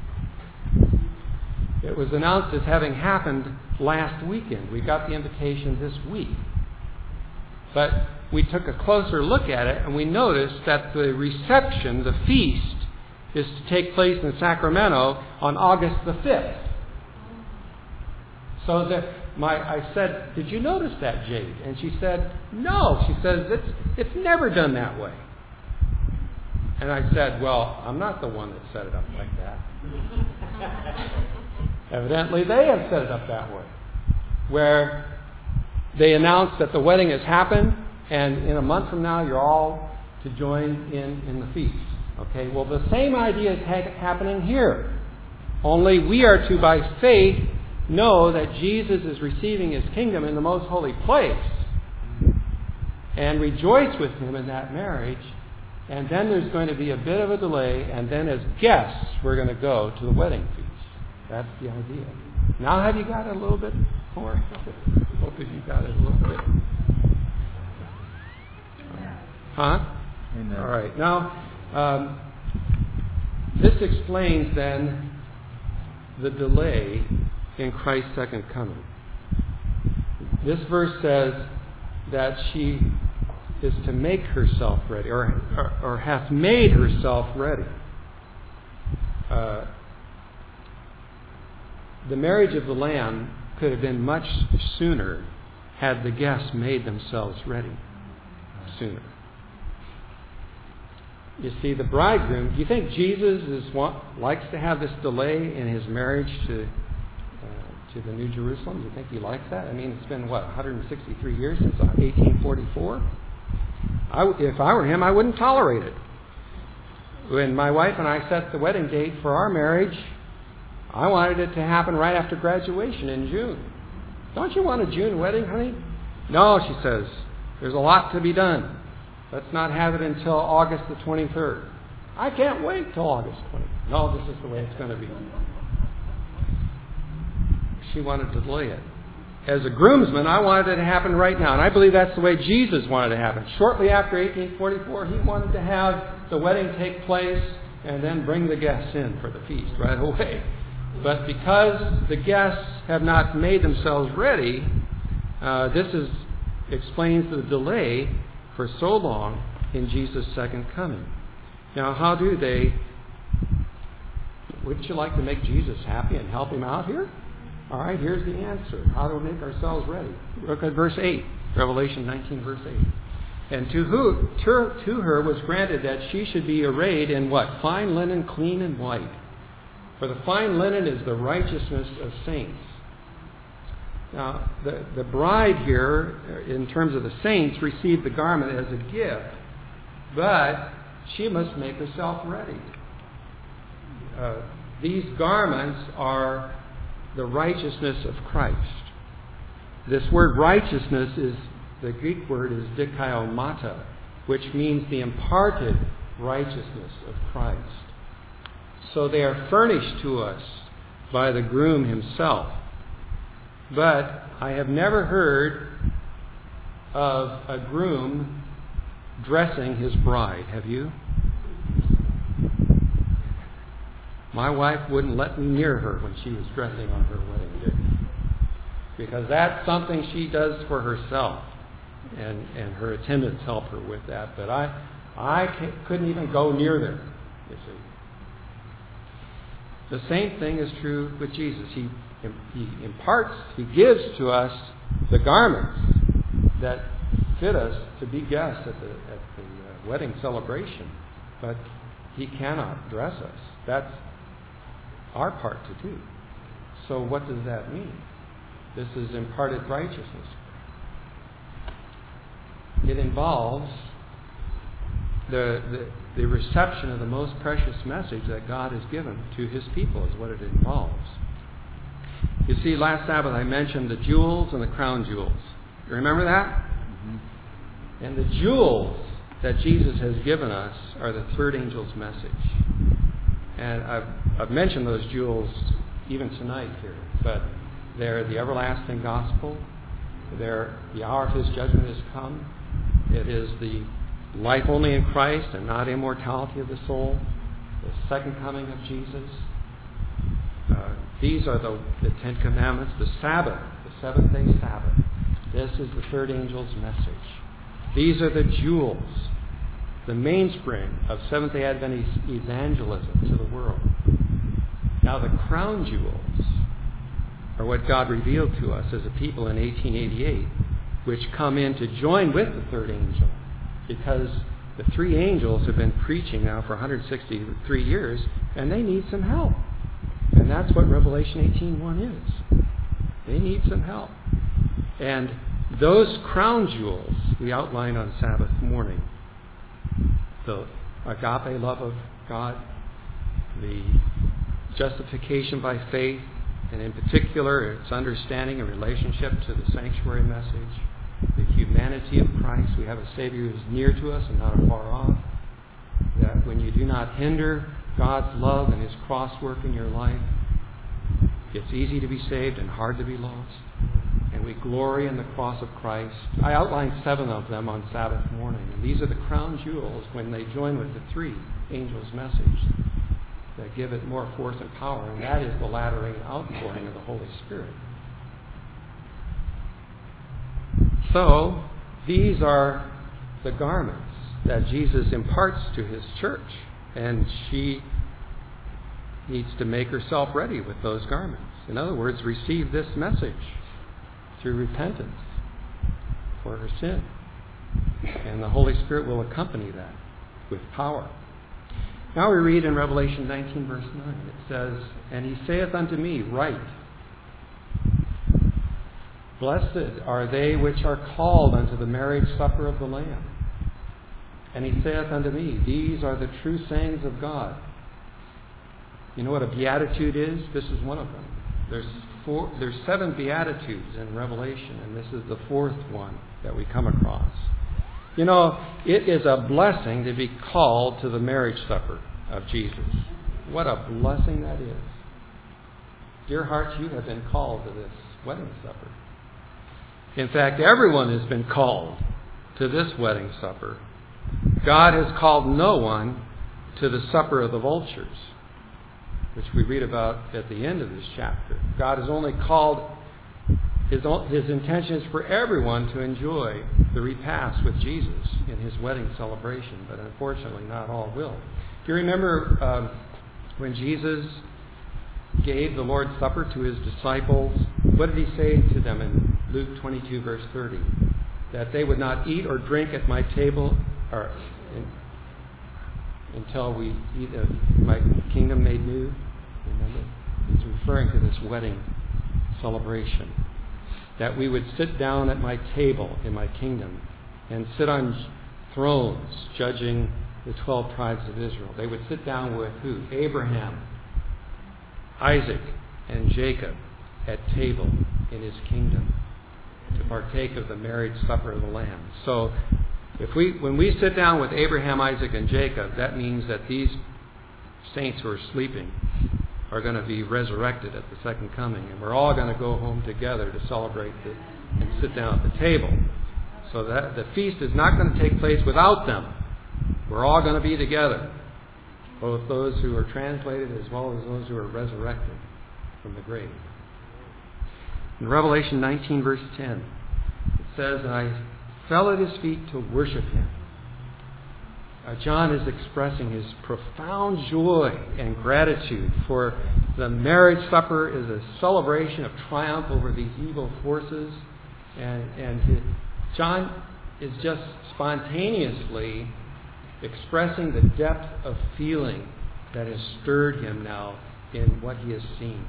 It was announced as having happened last weekend. We got the invitation this week. But we took a closer look at it, and we noticed that the reception, the feast, is to take place in Sacramento on August the 5th. So I said, "Did you notice that, Jade?" And she said, "No." She says, it's never done that way. And I said, "Well, I'm not the one that set it up like that." Evidently, they have set it up that way, where they announce that the wedding has happened, and in a month from now, you're all to join in the feast. Okay, well, the same idea is happening here. Only we are to, by faith, know that Jesus is receiving His kingdom in the most holy place and rejoice with Him in that marriage. And then there's going to be a bit of a delay, and then as guests, we're going to go to the wedding feast. That's the idea. Now have you got it a little bit more? Hope you got it a little bit. Huh? Amen. All right. Now, this explains then the delay in Christ's second coming. This verse says that she is to make herself ready, or hath made herself ready. The marriage of the Lamb could have been much sooner had the guests made themselves ready sooner. You see, the bridegroom, do you think Jesus likes to have this delay in His marriage to the New Jerusalem? Do you think He likes that? I mean, it's been, 163 years since 1844? If I were Him, I wouldn't tolerate it. When my wife and I set the wedding date for our marriage, I wanted it to happen right after graduation in June. Don't you want a June wedding, honey? No, she says. There's a lot to be done. Let's not have it until August the 23rd. I can't wait till August 23rd. No, this is the way it's going to be. She wanted to delay it. As a groomsman, I wanted it to happen right now. And I believe that's the way Jesus wanted it to happen. Shortly after 1844, He wanted to have the wedding take place and then bring the guests in for the feast right away. But because the guests have not made themselves ready, this explains the delay for so long in Jesus' second coming. Now, how do they... Wouldn't you like to make Jesus happy and help Him out here? All right, here's the answer. How do we make ourselves ready? Look at verse 8, Revelation 19, verse 8. And to her was granted that she should be arrayed in what? Fine linen, clean and white. For the fine linen is the righteousness of saints. Now, the bride here, in terms of the saints, received the garment as a gift, but she must make herself ready. These garments are the righteousness of Christ. This word righteousness is, the Greek word is dikaiomata, which means the imparted righteousness of Christ. So they are furnished to us by the groom himself. But I have never heard of a groom dressing his bride. Have you? My wife wouldn't let me near her when she was dressing on her wedding day, because that's something she does for herself, and her attendants help her with that. But I couldn't even go near there, you see. The same thing is true with Jesus. He imparts, He gives to us the garments that fit us to be guests at the wedding celebration, but He cannot dress us. That's our part to do. So what does that mean? This is imparted righteousness. It involves the reception of the most precious message that God has given to His people, is what it involves. You see, last Sabbath I mentioned the jewels and the crown jewels. You remember that? Mm-hmm. And the jewels that Jesus has given us are the third angel's message. And I've mentioned those jewels even tonight here, but they're the everlasting gospel. They're the hour of His judgment has come. It is the life only in Christ and not immortality of the soul. The second coming of Jesus. These are the Ten Commandments. The Sabbath, the seventh-day Sabbath. This is the third angel's message. These are the jewels, the mainspring of Seventh-day Adventist evangelism to the world. Now the crown jewels are what God revealed to us as a people in 1888, which come in to join with the third angel, because the three angels have been preaching now for 163 years, and they need some help. And that's what Revelation 18:1 is. They need some help. And those crown jewels we outline on Sabbath morning. The agape love of God, the justification by faith, and in particular its understanding and relationship to the sanctuary message, the humanity of Christ. We have a Savior who is near to us and not afar off. That when you do not hinder God's love and His cross work in your life, it's easy to be saved and hard to be lost. And we glory in the cross of Christ. I outlined 7 of them on Sabbath morning. And these are the crown jewels when they join with the three angels' message that give it more force and power. And that is the lattering outpouring of the Holy Spirit. So, these are the garments that Jesus imparts to His church. And she needs to make herself ready with those garments. In other words, receive this message through repentance for her sin. And the Holy Spirit will accompany that with power. Now we read in Revelation 19 verse 9, it says, "And He saith unto me, Write, Blessed are they which are called unto the marriage supper of the Lamb. And He saith unto me, These are the true sayings of God." You know what a beatitude is? This is one of them. There's 7 beatitudes in Revelation, and this is the 4th one that we come across. You know, it is a blessing to be called to the marriage supper of Jesus. What a blessing that is. Dear hearts, you have been called to this wedding supper. In fact, everyone has been called to this wedding supper. God has called no one to the supper of the vultures, which we read about at the end of this chapter. God has only called, His intention is for everyone to enjoy the repast with Jesus in His wedding celebration, but unfortunately not all will. Do you remember when Jesus gave the Lord's Supper to His disciples? What did He say to them in Luke 22 verse 30? That they would not eat or drink at my table until we eat of my kingdom made new. Remember? He's referring to this wedding celebration. That we would sit down at my table in my kingdom and sit on thrones judging the 12 tribes of Israel. They would sit down with who? Abraham, Isaac, and Jacob at table in His kingdom to partake of the marriage supper of the Lamb. So when we sit down with Abraham, Isaac, and Jacob, that means that these saints who are sleeping are going to be resurrected at the second coming, and we're all going to go home together to celebrate and sit down at the table. So that the feast is not going to take place without them. We're all going to be together. both those who are translated as well as those who are resurrected from the grave. In Revelation 19, verse 10, it says, "And I fell at his feet to worship him." John is expressing his profound joy and gratitude, for the marriage supper is a celebration of triumph over these evil forces. John is just spontaneously expressing the depth of feeling that has stirred him now in what he has seen.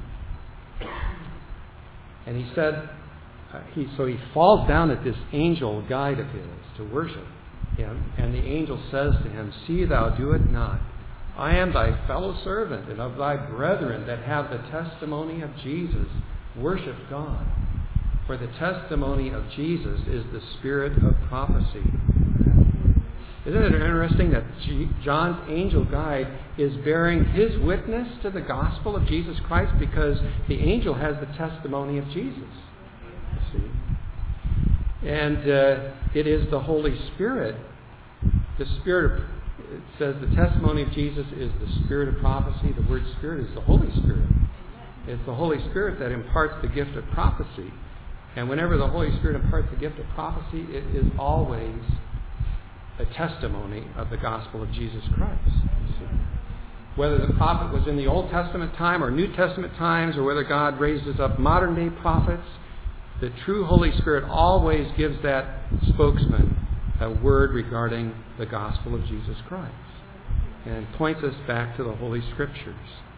And he said, so he falls down at this angel guide of his to worship him, and the angel says to him, "See thou do it not. I am thy fellow servant and of thy brethren that have the testimony of Jesus. Worship God. For the testimony of Jesus is the spirit of prophecy." Isn't it interesting that John's angel guide is bearing his witness to the gospel of Jesus Christ, because the angel has the testimony of Jesus, you see. And it is the Holy Spirit. The Spirit, it says the testimony of Jesus is the spirit of prophecy. The word Spirit is the Holy Spirit. It's the Holy Spirit that imparts the gift of prophecy. And whenever the Holy Spirit imparts the gift of prophecy, it is always a testimony of the gospel of Jesus Christ. You see. Whether the prophet was in the Old Testament time or New Testament times, or whether God raises up modern day prophets, the true Holy Spirit always gives that spokesman a word regarding the gospel of Jesus Christ, and points us back to the Holy Scriptures.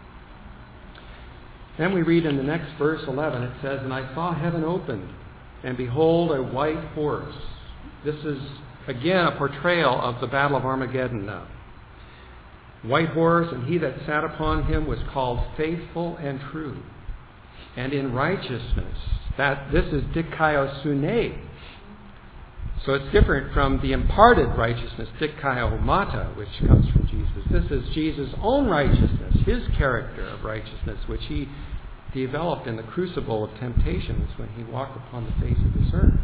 Then we read in the next verse, 11, it says, "And I saw heaven opened, and behold, a white horse." This is, again, a portrayal of the Battle of Armageddon now. "White horse, and he that sat upon him was called Faithful and True, and in righteousness." This is dikaiosune. So it's different from the imparted righteousness, dikaiomata, which comes from Jesus. This is Jesus' own righteousness, his character of righteousness, which he developed in the crucible of temptations when he walked upon the face of this earth.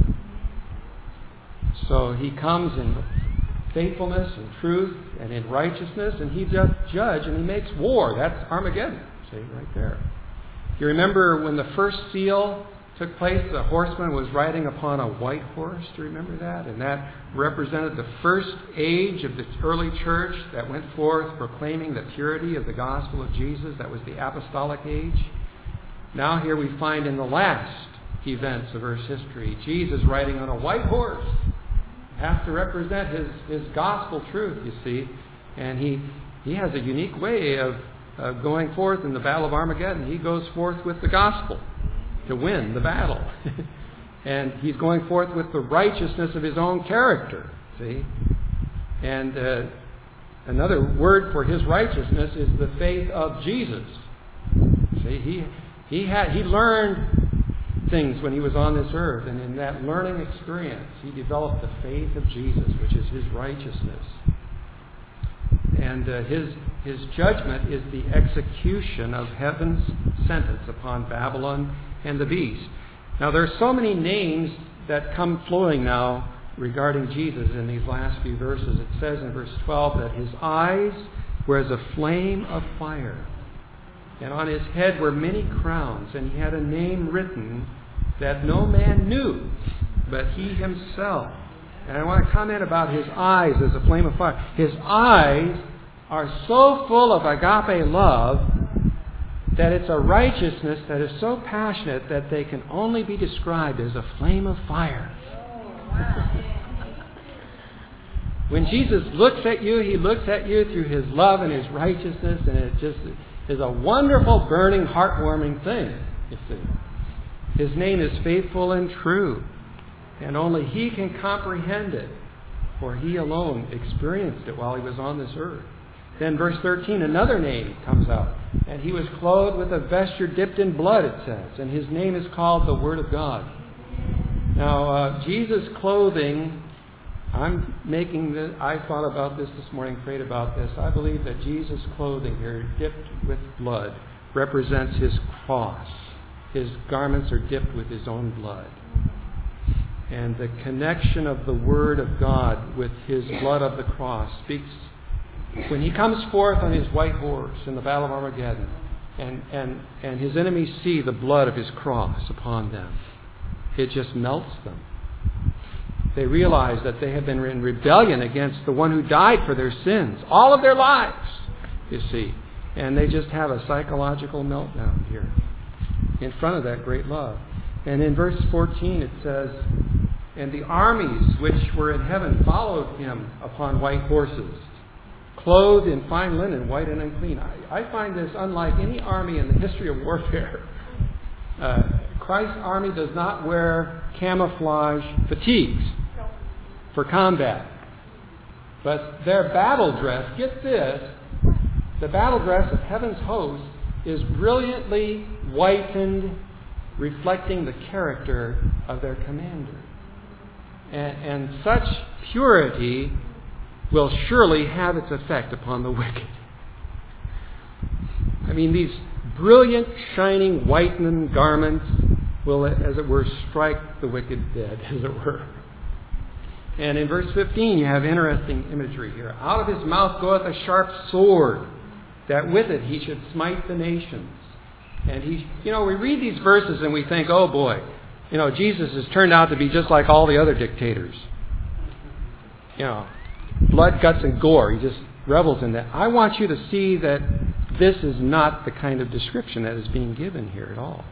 So he comes in faithfulness and truth and in righteousness, and he does judge and he makes war. That's Armageddon, see, right there. You remember when the first seal took place, the horseman was riding upon a white horse. Do you remember that? And that represented the first age of the early church that went forth proclaiming the purity of the gospel of Jesus. That was the apostolic age. Now here we find in the last events of Earth's history, Jesus riding on a white horse. Has to represent his gospel truth, you see. And he has a unique way of going forth in the Battle of Armageddon. He goes forth with the gospel to win the battle. And he's going forth with the righteousness of his own character, see. And another word for his righteousness is the faith of Jesus. See, he learned things when he was on this earth, and in that learning experience he developed the faith of Jesus, which is his righteousness. And his judgment is the execution of heaven's sentence upon Babylon and the beast. Now there are so many names that come flowing now regarding Jesus in these last few verses. It says in verse 12 that his eyes were as a flame of fire, and on his head were many crowns, and he had a name written that no man knew but he himself. And I want to comment about his eyes as a flame of fire. His eyes are so full of agape love that it's a righteousness that is so passionate that they can only be described as a flame of fire. When Jesus looks at you, he looks at you through his love and his righteousness, and it just is a wonderful, burning, heartwarming thing, you see. His name is Faithful and True, and only he can comprehend it, for he alone experienced it while he was on this earth. Then verse 13, another name comes out. And he was clothed with a vesture dipped in blood, it says. And his name is called the Word of God. Now, Jesus' clothing, I thought about this morning, prayed about this. I believe that Jesus' clothing here, dipped with blood, represents his cross. His garments are dipped with his own blood. And the connection of the Word of God with his blood of the cross speaks When he comes forth on his white horse in the battle of Armageddon, and his enemies see the blood of his cross upon them, it just melts them. They realize that they have been in rebellion against the one who died for their sins all of their lives, you see. And they just have a psychological meltdown here in front of that great love. And in verse 14 it says, "And the armies which were in heaven followed him upon white horses, clothed in fine linen, white and unclean." I find this unlike any army in the history of warfare. Christ's army does not wear camouflage fatigues for combat. But their battle dress, get this, the battle dress of heaven's host is brilliantly whitened, reflecting the character of their commander. And such purity will surely have its effect upon the wicked. I mean, these brilliant, shining, whitening garments will, as it were, strike the wicked dead, as it were. And in verse 15, you have interesting imagery here. "Out of his mouth goeth a sharp sword, that with it he should smite the nations." And we read these verses and we think, oh boy, Jesus has turned out to be just like all the other dictators. Blood, guts, and gore. He just revels in that. I want you to see that this is not the kind of description that is being given here at all.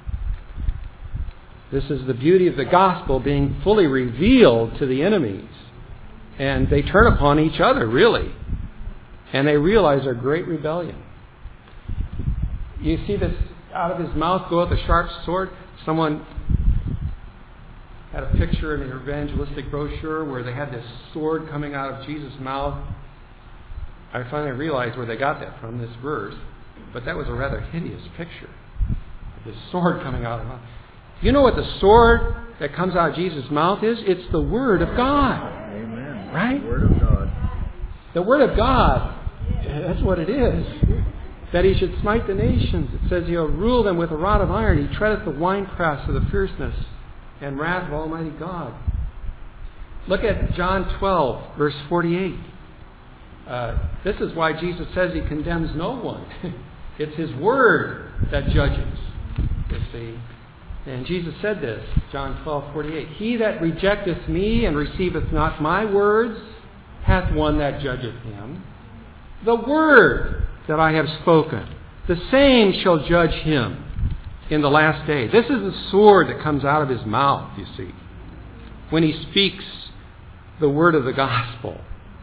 This is the beauty of the gospel being fully revealed to the enemies. And they turn upon each other, really. And they realize their great rebellion. You see this, out of his mouth goeth a sharp sword. Someone had a picture in an evangelistic brochure where they had this sword coming out of Jesus' mouth. I finally realized where they got that from, this verse. But that was a rather hideous picture. This sword coming out of the mouth. You know what the sword that comes out of Jesus' mouth is? It's the Word of God. Amen. Right? The Word of God. The Word of God. That's what it is. That he should smite the nations. It says he'll rule them with a rod of iron. He treadeth the winepress of the fierceness and wrath of Almighty God. Look at John 12, verse 48. This is why Jesus says he condemns no one. It's his word that judges, you see. And Jesus said this, John 12:48. "He that rejecteth me and receiveth not my words hath one that judgeth him. The word that I have spoken, the same shall judge him in the last day." This is the sword that comes out of his mouth, you see, when he speaks the word of the gospel.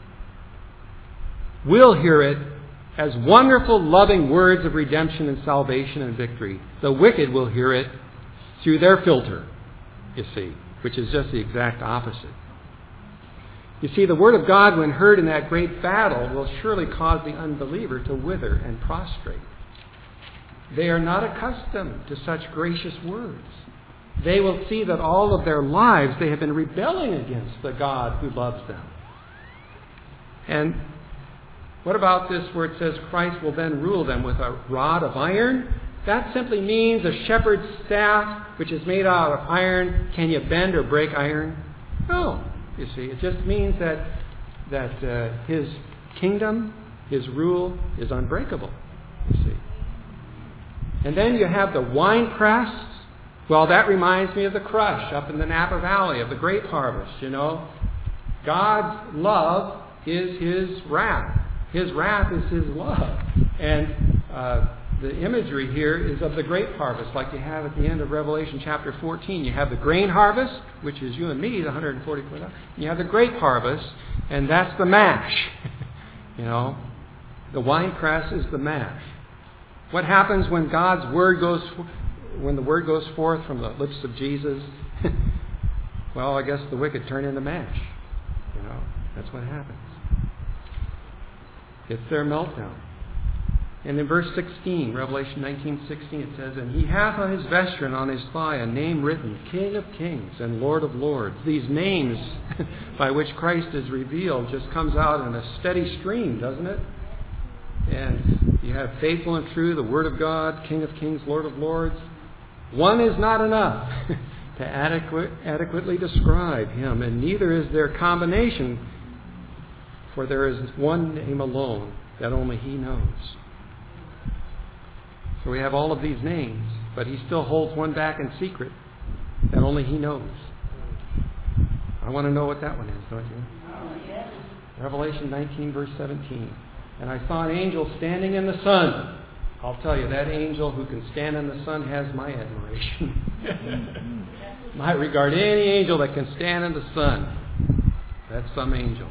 We'll hear it as wonderful, loving words of redemption and salvation and victory. The wicked will hear it through their filter, you see, which is just the exact opposite. You see, the Word of God, when heard in that great battle, will surely cause the unbeliever to wither and prostrate. They are not accustomed to such gracious words. They will see that all of their lives they have been rebelling against the God who loves them. And what about this where it says Christ will then rule them with a rod of iron? That simply means a shepherd's staff, which is made out of iron. Can you bend or break iron? No. You see, it just means that his kingdom, his rule, is unbreakable. You see. And then you have the wine press. Well, that reminds me of the crush up in the Napa Valley of the grape harvest, God's love is his wrath. His wrath is his love. And the imagery here is of the grape harvest, like you have at the end of Revelation chapter 14. You have the grain harvest, which is you and me, the 144,000. You have the grape harvest, and that's the mash. The wine press is the mash. What happens when God's word when the word goes forth from the lips of Jesus? Well, I guess the wicked turn into mash. That's what happens. It's their meltdown. And in verse 16, Revelation 19:16, it says, "And he hath on his vesture and on his thigh a name written, King of Kings and Lord of Lords." These names by which Christ is revealed just comes out in a steady stream, doesn't it? And you have faithful and true, the Word of God, King of Kings, Lord of Lords. One is not enough to adequately describe him, and neither is there combination For there is one name alone that only He knows. So we have all of these names, but He still holds one back in secret that only He knows. I want to know what that one is, don't you? Revelation 19, verse 17. And I saw an angel standing in the sun. I'll tell you, that angel who can stand in the sun has my admiration. I regard any angel that can stand in the sun. That's some angel.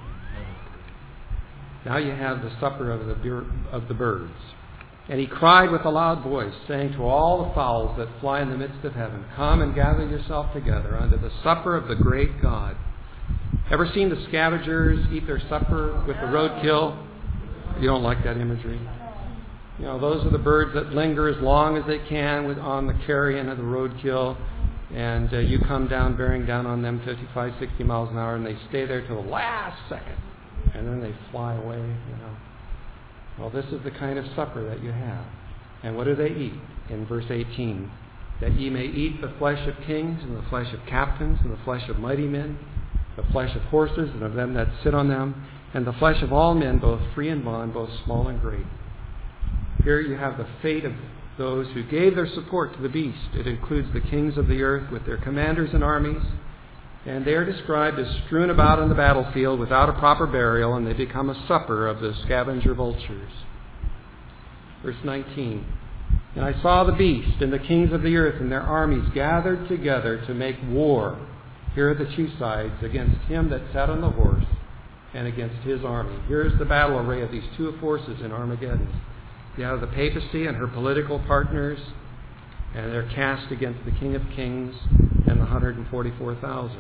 Now you have the supper of the birds. And he cried with a loud voice, saying to all the fowls that fly in the midst of heaven, come and gather yourself together unto the supper of the great God. Ever seen the scavengers eat their supper with the roadkill? You don't like that imagery? You know, those are the birds that linger as long as they can on the carrion of the roadkill. And you come down, bearing down on them 55, 60 miles an hour, and they stay there till the last second. And then they fly away, you know. Well, this is the kind of supper that you have. And what do they eat? In verse 18, that ye may eat the flesh of kings, and the flesh of captains, and the flesh of mighty men, the flesh of horses, and of them that sit on them, and the flesh of all men, both free and bond, both small and great. Here you have the fate of those who gave their support to the beast. It includes the kings of the earth with their commanders and armies, and they are described as strewn about on the battlefield without a proper burial, and they become a supper of the scavenger vultures. Verse 19, and I saw the beast and the kings of the earth and their armies gathered together to make war. Here are the two sides, against him that sat on the horse and against his army. Here's the battle array of these two forces in Armageddon. You have the papacy and her political partners, and they're cast against the King of Kings and the 144,000.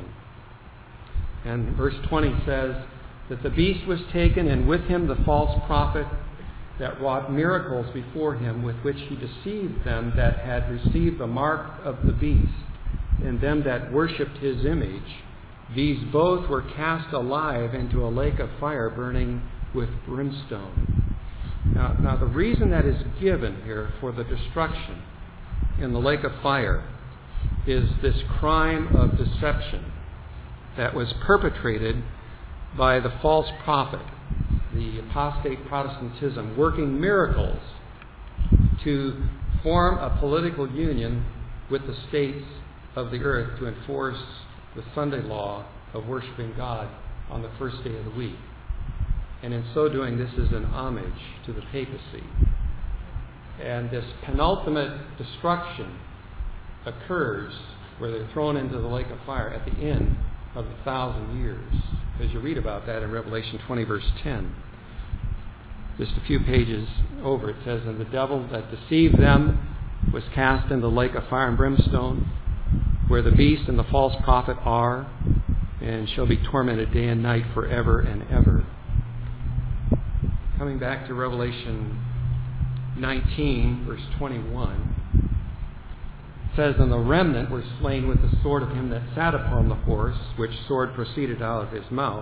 And verse 20 says that the beast was taken, and with him the false prophet that wrought miracles before him, with which he deceived them that had received the mark of the beast, and them that worshipped his image. These both were cast alive into a lake of fire burning with brimstone. Now the reason that is given here for the destruction in the lake of fire is this crime of deception that was perpetrated by the false prophet, the apostate Protestantism, working miracles to form a political union with the states of the earth to enforce the Sunday law of worshiping God on the first day of the week. And in so doing, this is an homage to the papacy. And this penultimate destruction occurs where they're thrown into the lake of fire at the end of 1,000 years. As you read about that in Revelation 20, verse 10. Just a few pages over, it says, and the devil that deceived them was cast in the lake of fire and brimstone, where the beast and the false prophet are, and shall be tormented day and night forever and ever. Coming back to Revelation 19, verse 21, it says, and the remnant were slain with the sword of him that sat upon the horse, which sword proceeded out of his mouth,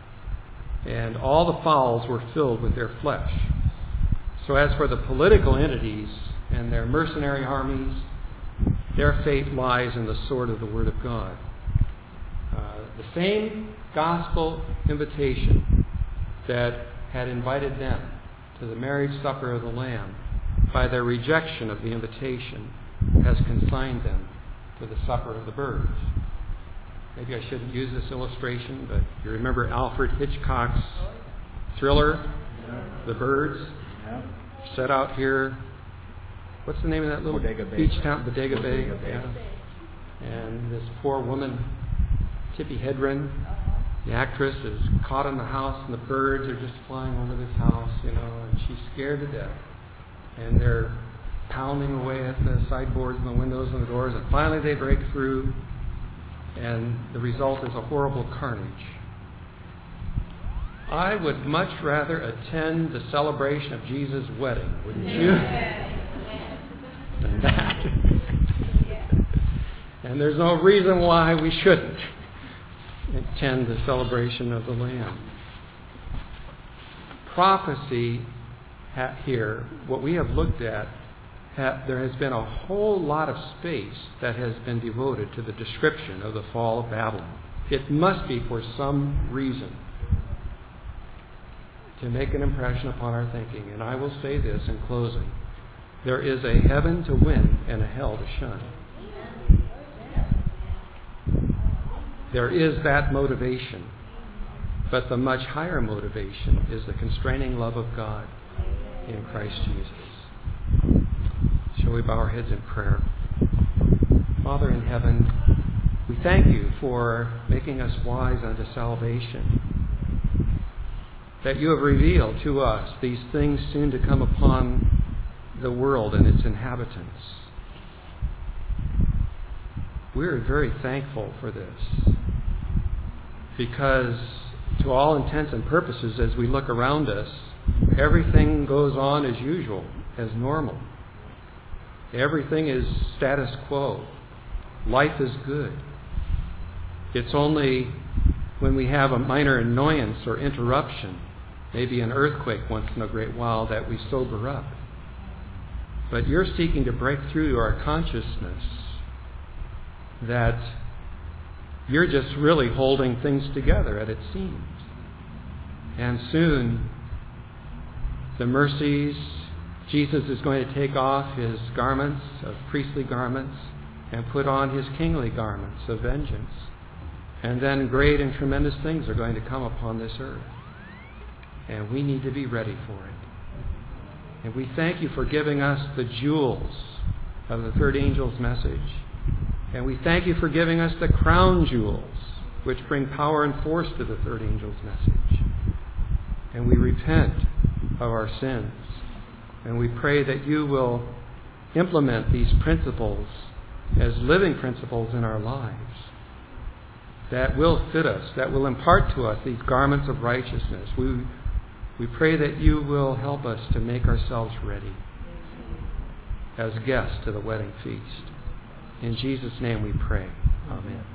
and all the fowls were filled with their flesh. So as for the political entities and their mercenary armies, their fate lies in the sword of the Word of God. The same gospel invitation that had invited them to the marriage supper of the Lamb, by their rejection of the invitation, has consigned them to the supper of the birds. Maybe I shouldn't use this illustration, but you remember Alfred Hitchcock's thriller, The Birds? Set out here. What's the name of that little beach town? Bodega Bay. Yeah. And this poor woman, Tippi Hedren, the actress, is caught in the house, and the birds are just flying over this house, and she's scared to death. And they're pounding away at the sideboards and the windows and the doors, and finally they break through, and the result is a horrible carnage. I would much rather attend the celebration of Jesus' wedding, wouldn't you? Than that. And there's no reason why we shouldn't attend the celebration of the Lamb. Prophecy here, what we have looked at, there has been a whole lot of space that has been devoted to the description of the fall of Babylon. It must be for some reason. to make an impression upon our thinking. And I will say this in closing. There is a heaven to win and a hell to shun. There is that motivation. But the much higher motivation is the constraining love of God in Christ Jesus. Shall we bow our heads in prayer? Father in heaven, we thank you for making us wise unto salvation, that you have revealed to us these things soon to come upon the world and its inhabitants. We are very thankful for this, because to all intents and purposes, as we look around us, everything goes on as usual, as normal. Everything is status quo. Life is good. It's only when we have a minor annoyance or interruption, maybe an earthquake once in a great while, that we sober up. But you're seeking to break through our consciousness that you're just really holding things together, as it seems. And soon, the mercies, Jesus is going to take off his garments of priestly garments and put on his kingly garments of vengeance. And then great and tremendous things are going to come upon this earth. And we need to be ready for it. And we thank you for giving us the jewels of the third angel's message. And we thank you for giving us the crown jewels, which bring power and force to the third angel's message. And we repent of our sins. And we pray that you will implement these principles as living principles in our lives that will fit us, that will impart to us these garments of righteousness. We pray that you will help us to make ourselves ready as guests to the wedding feast. In Jesus' name we pray. Amen.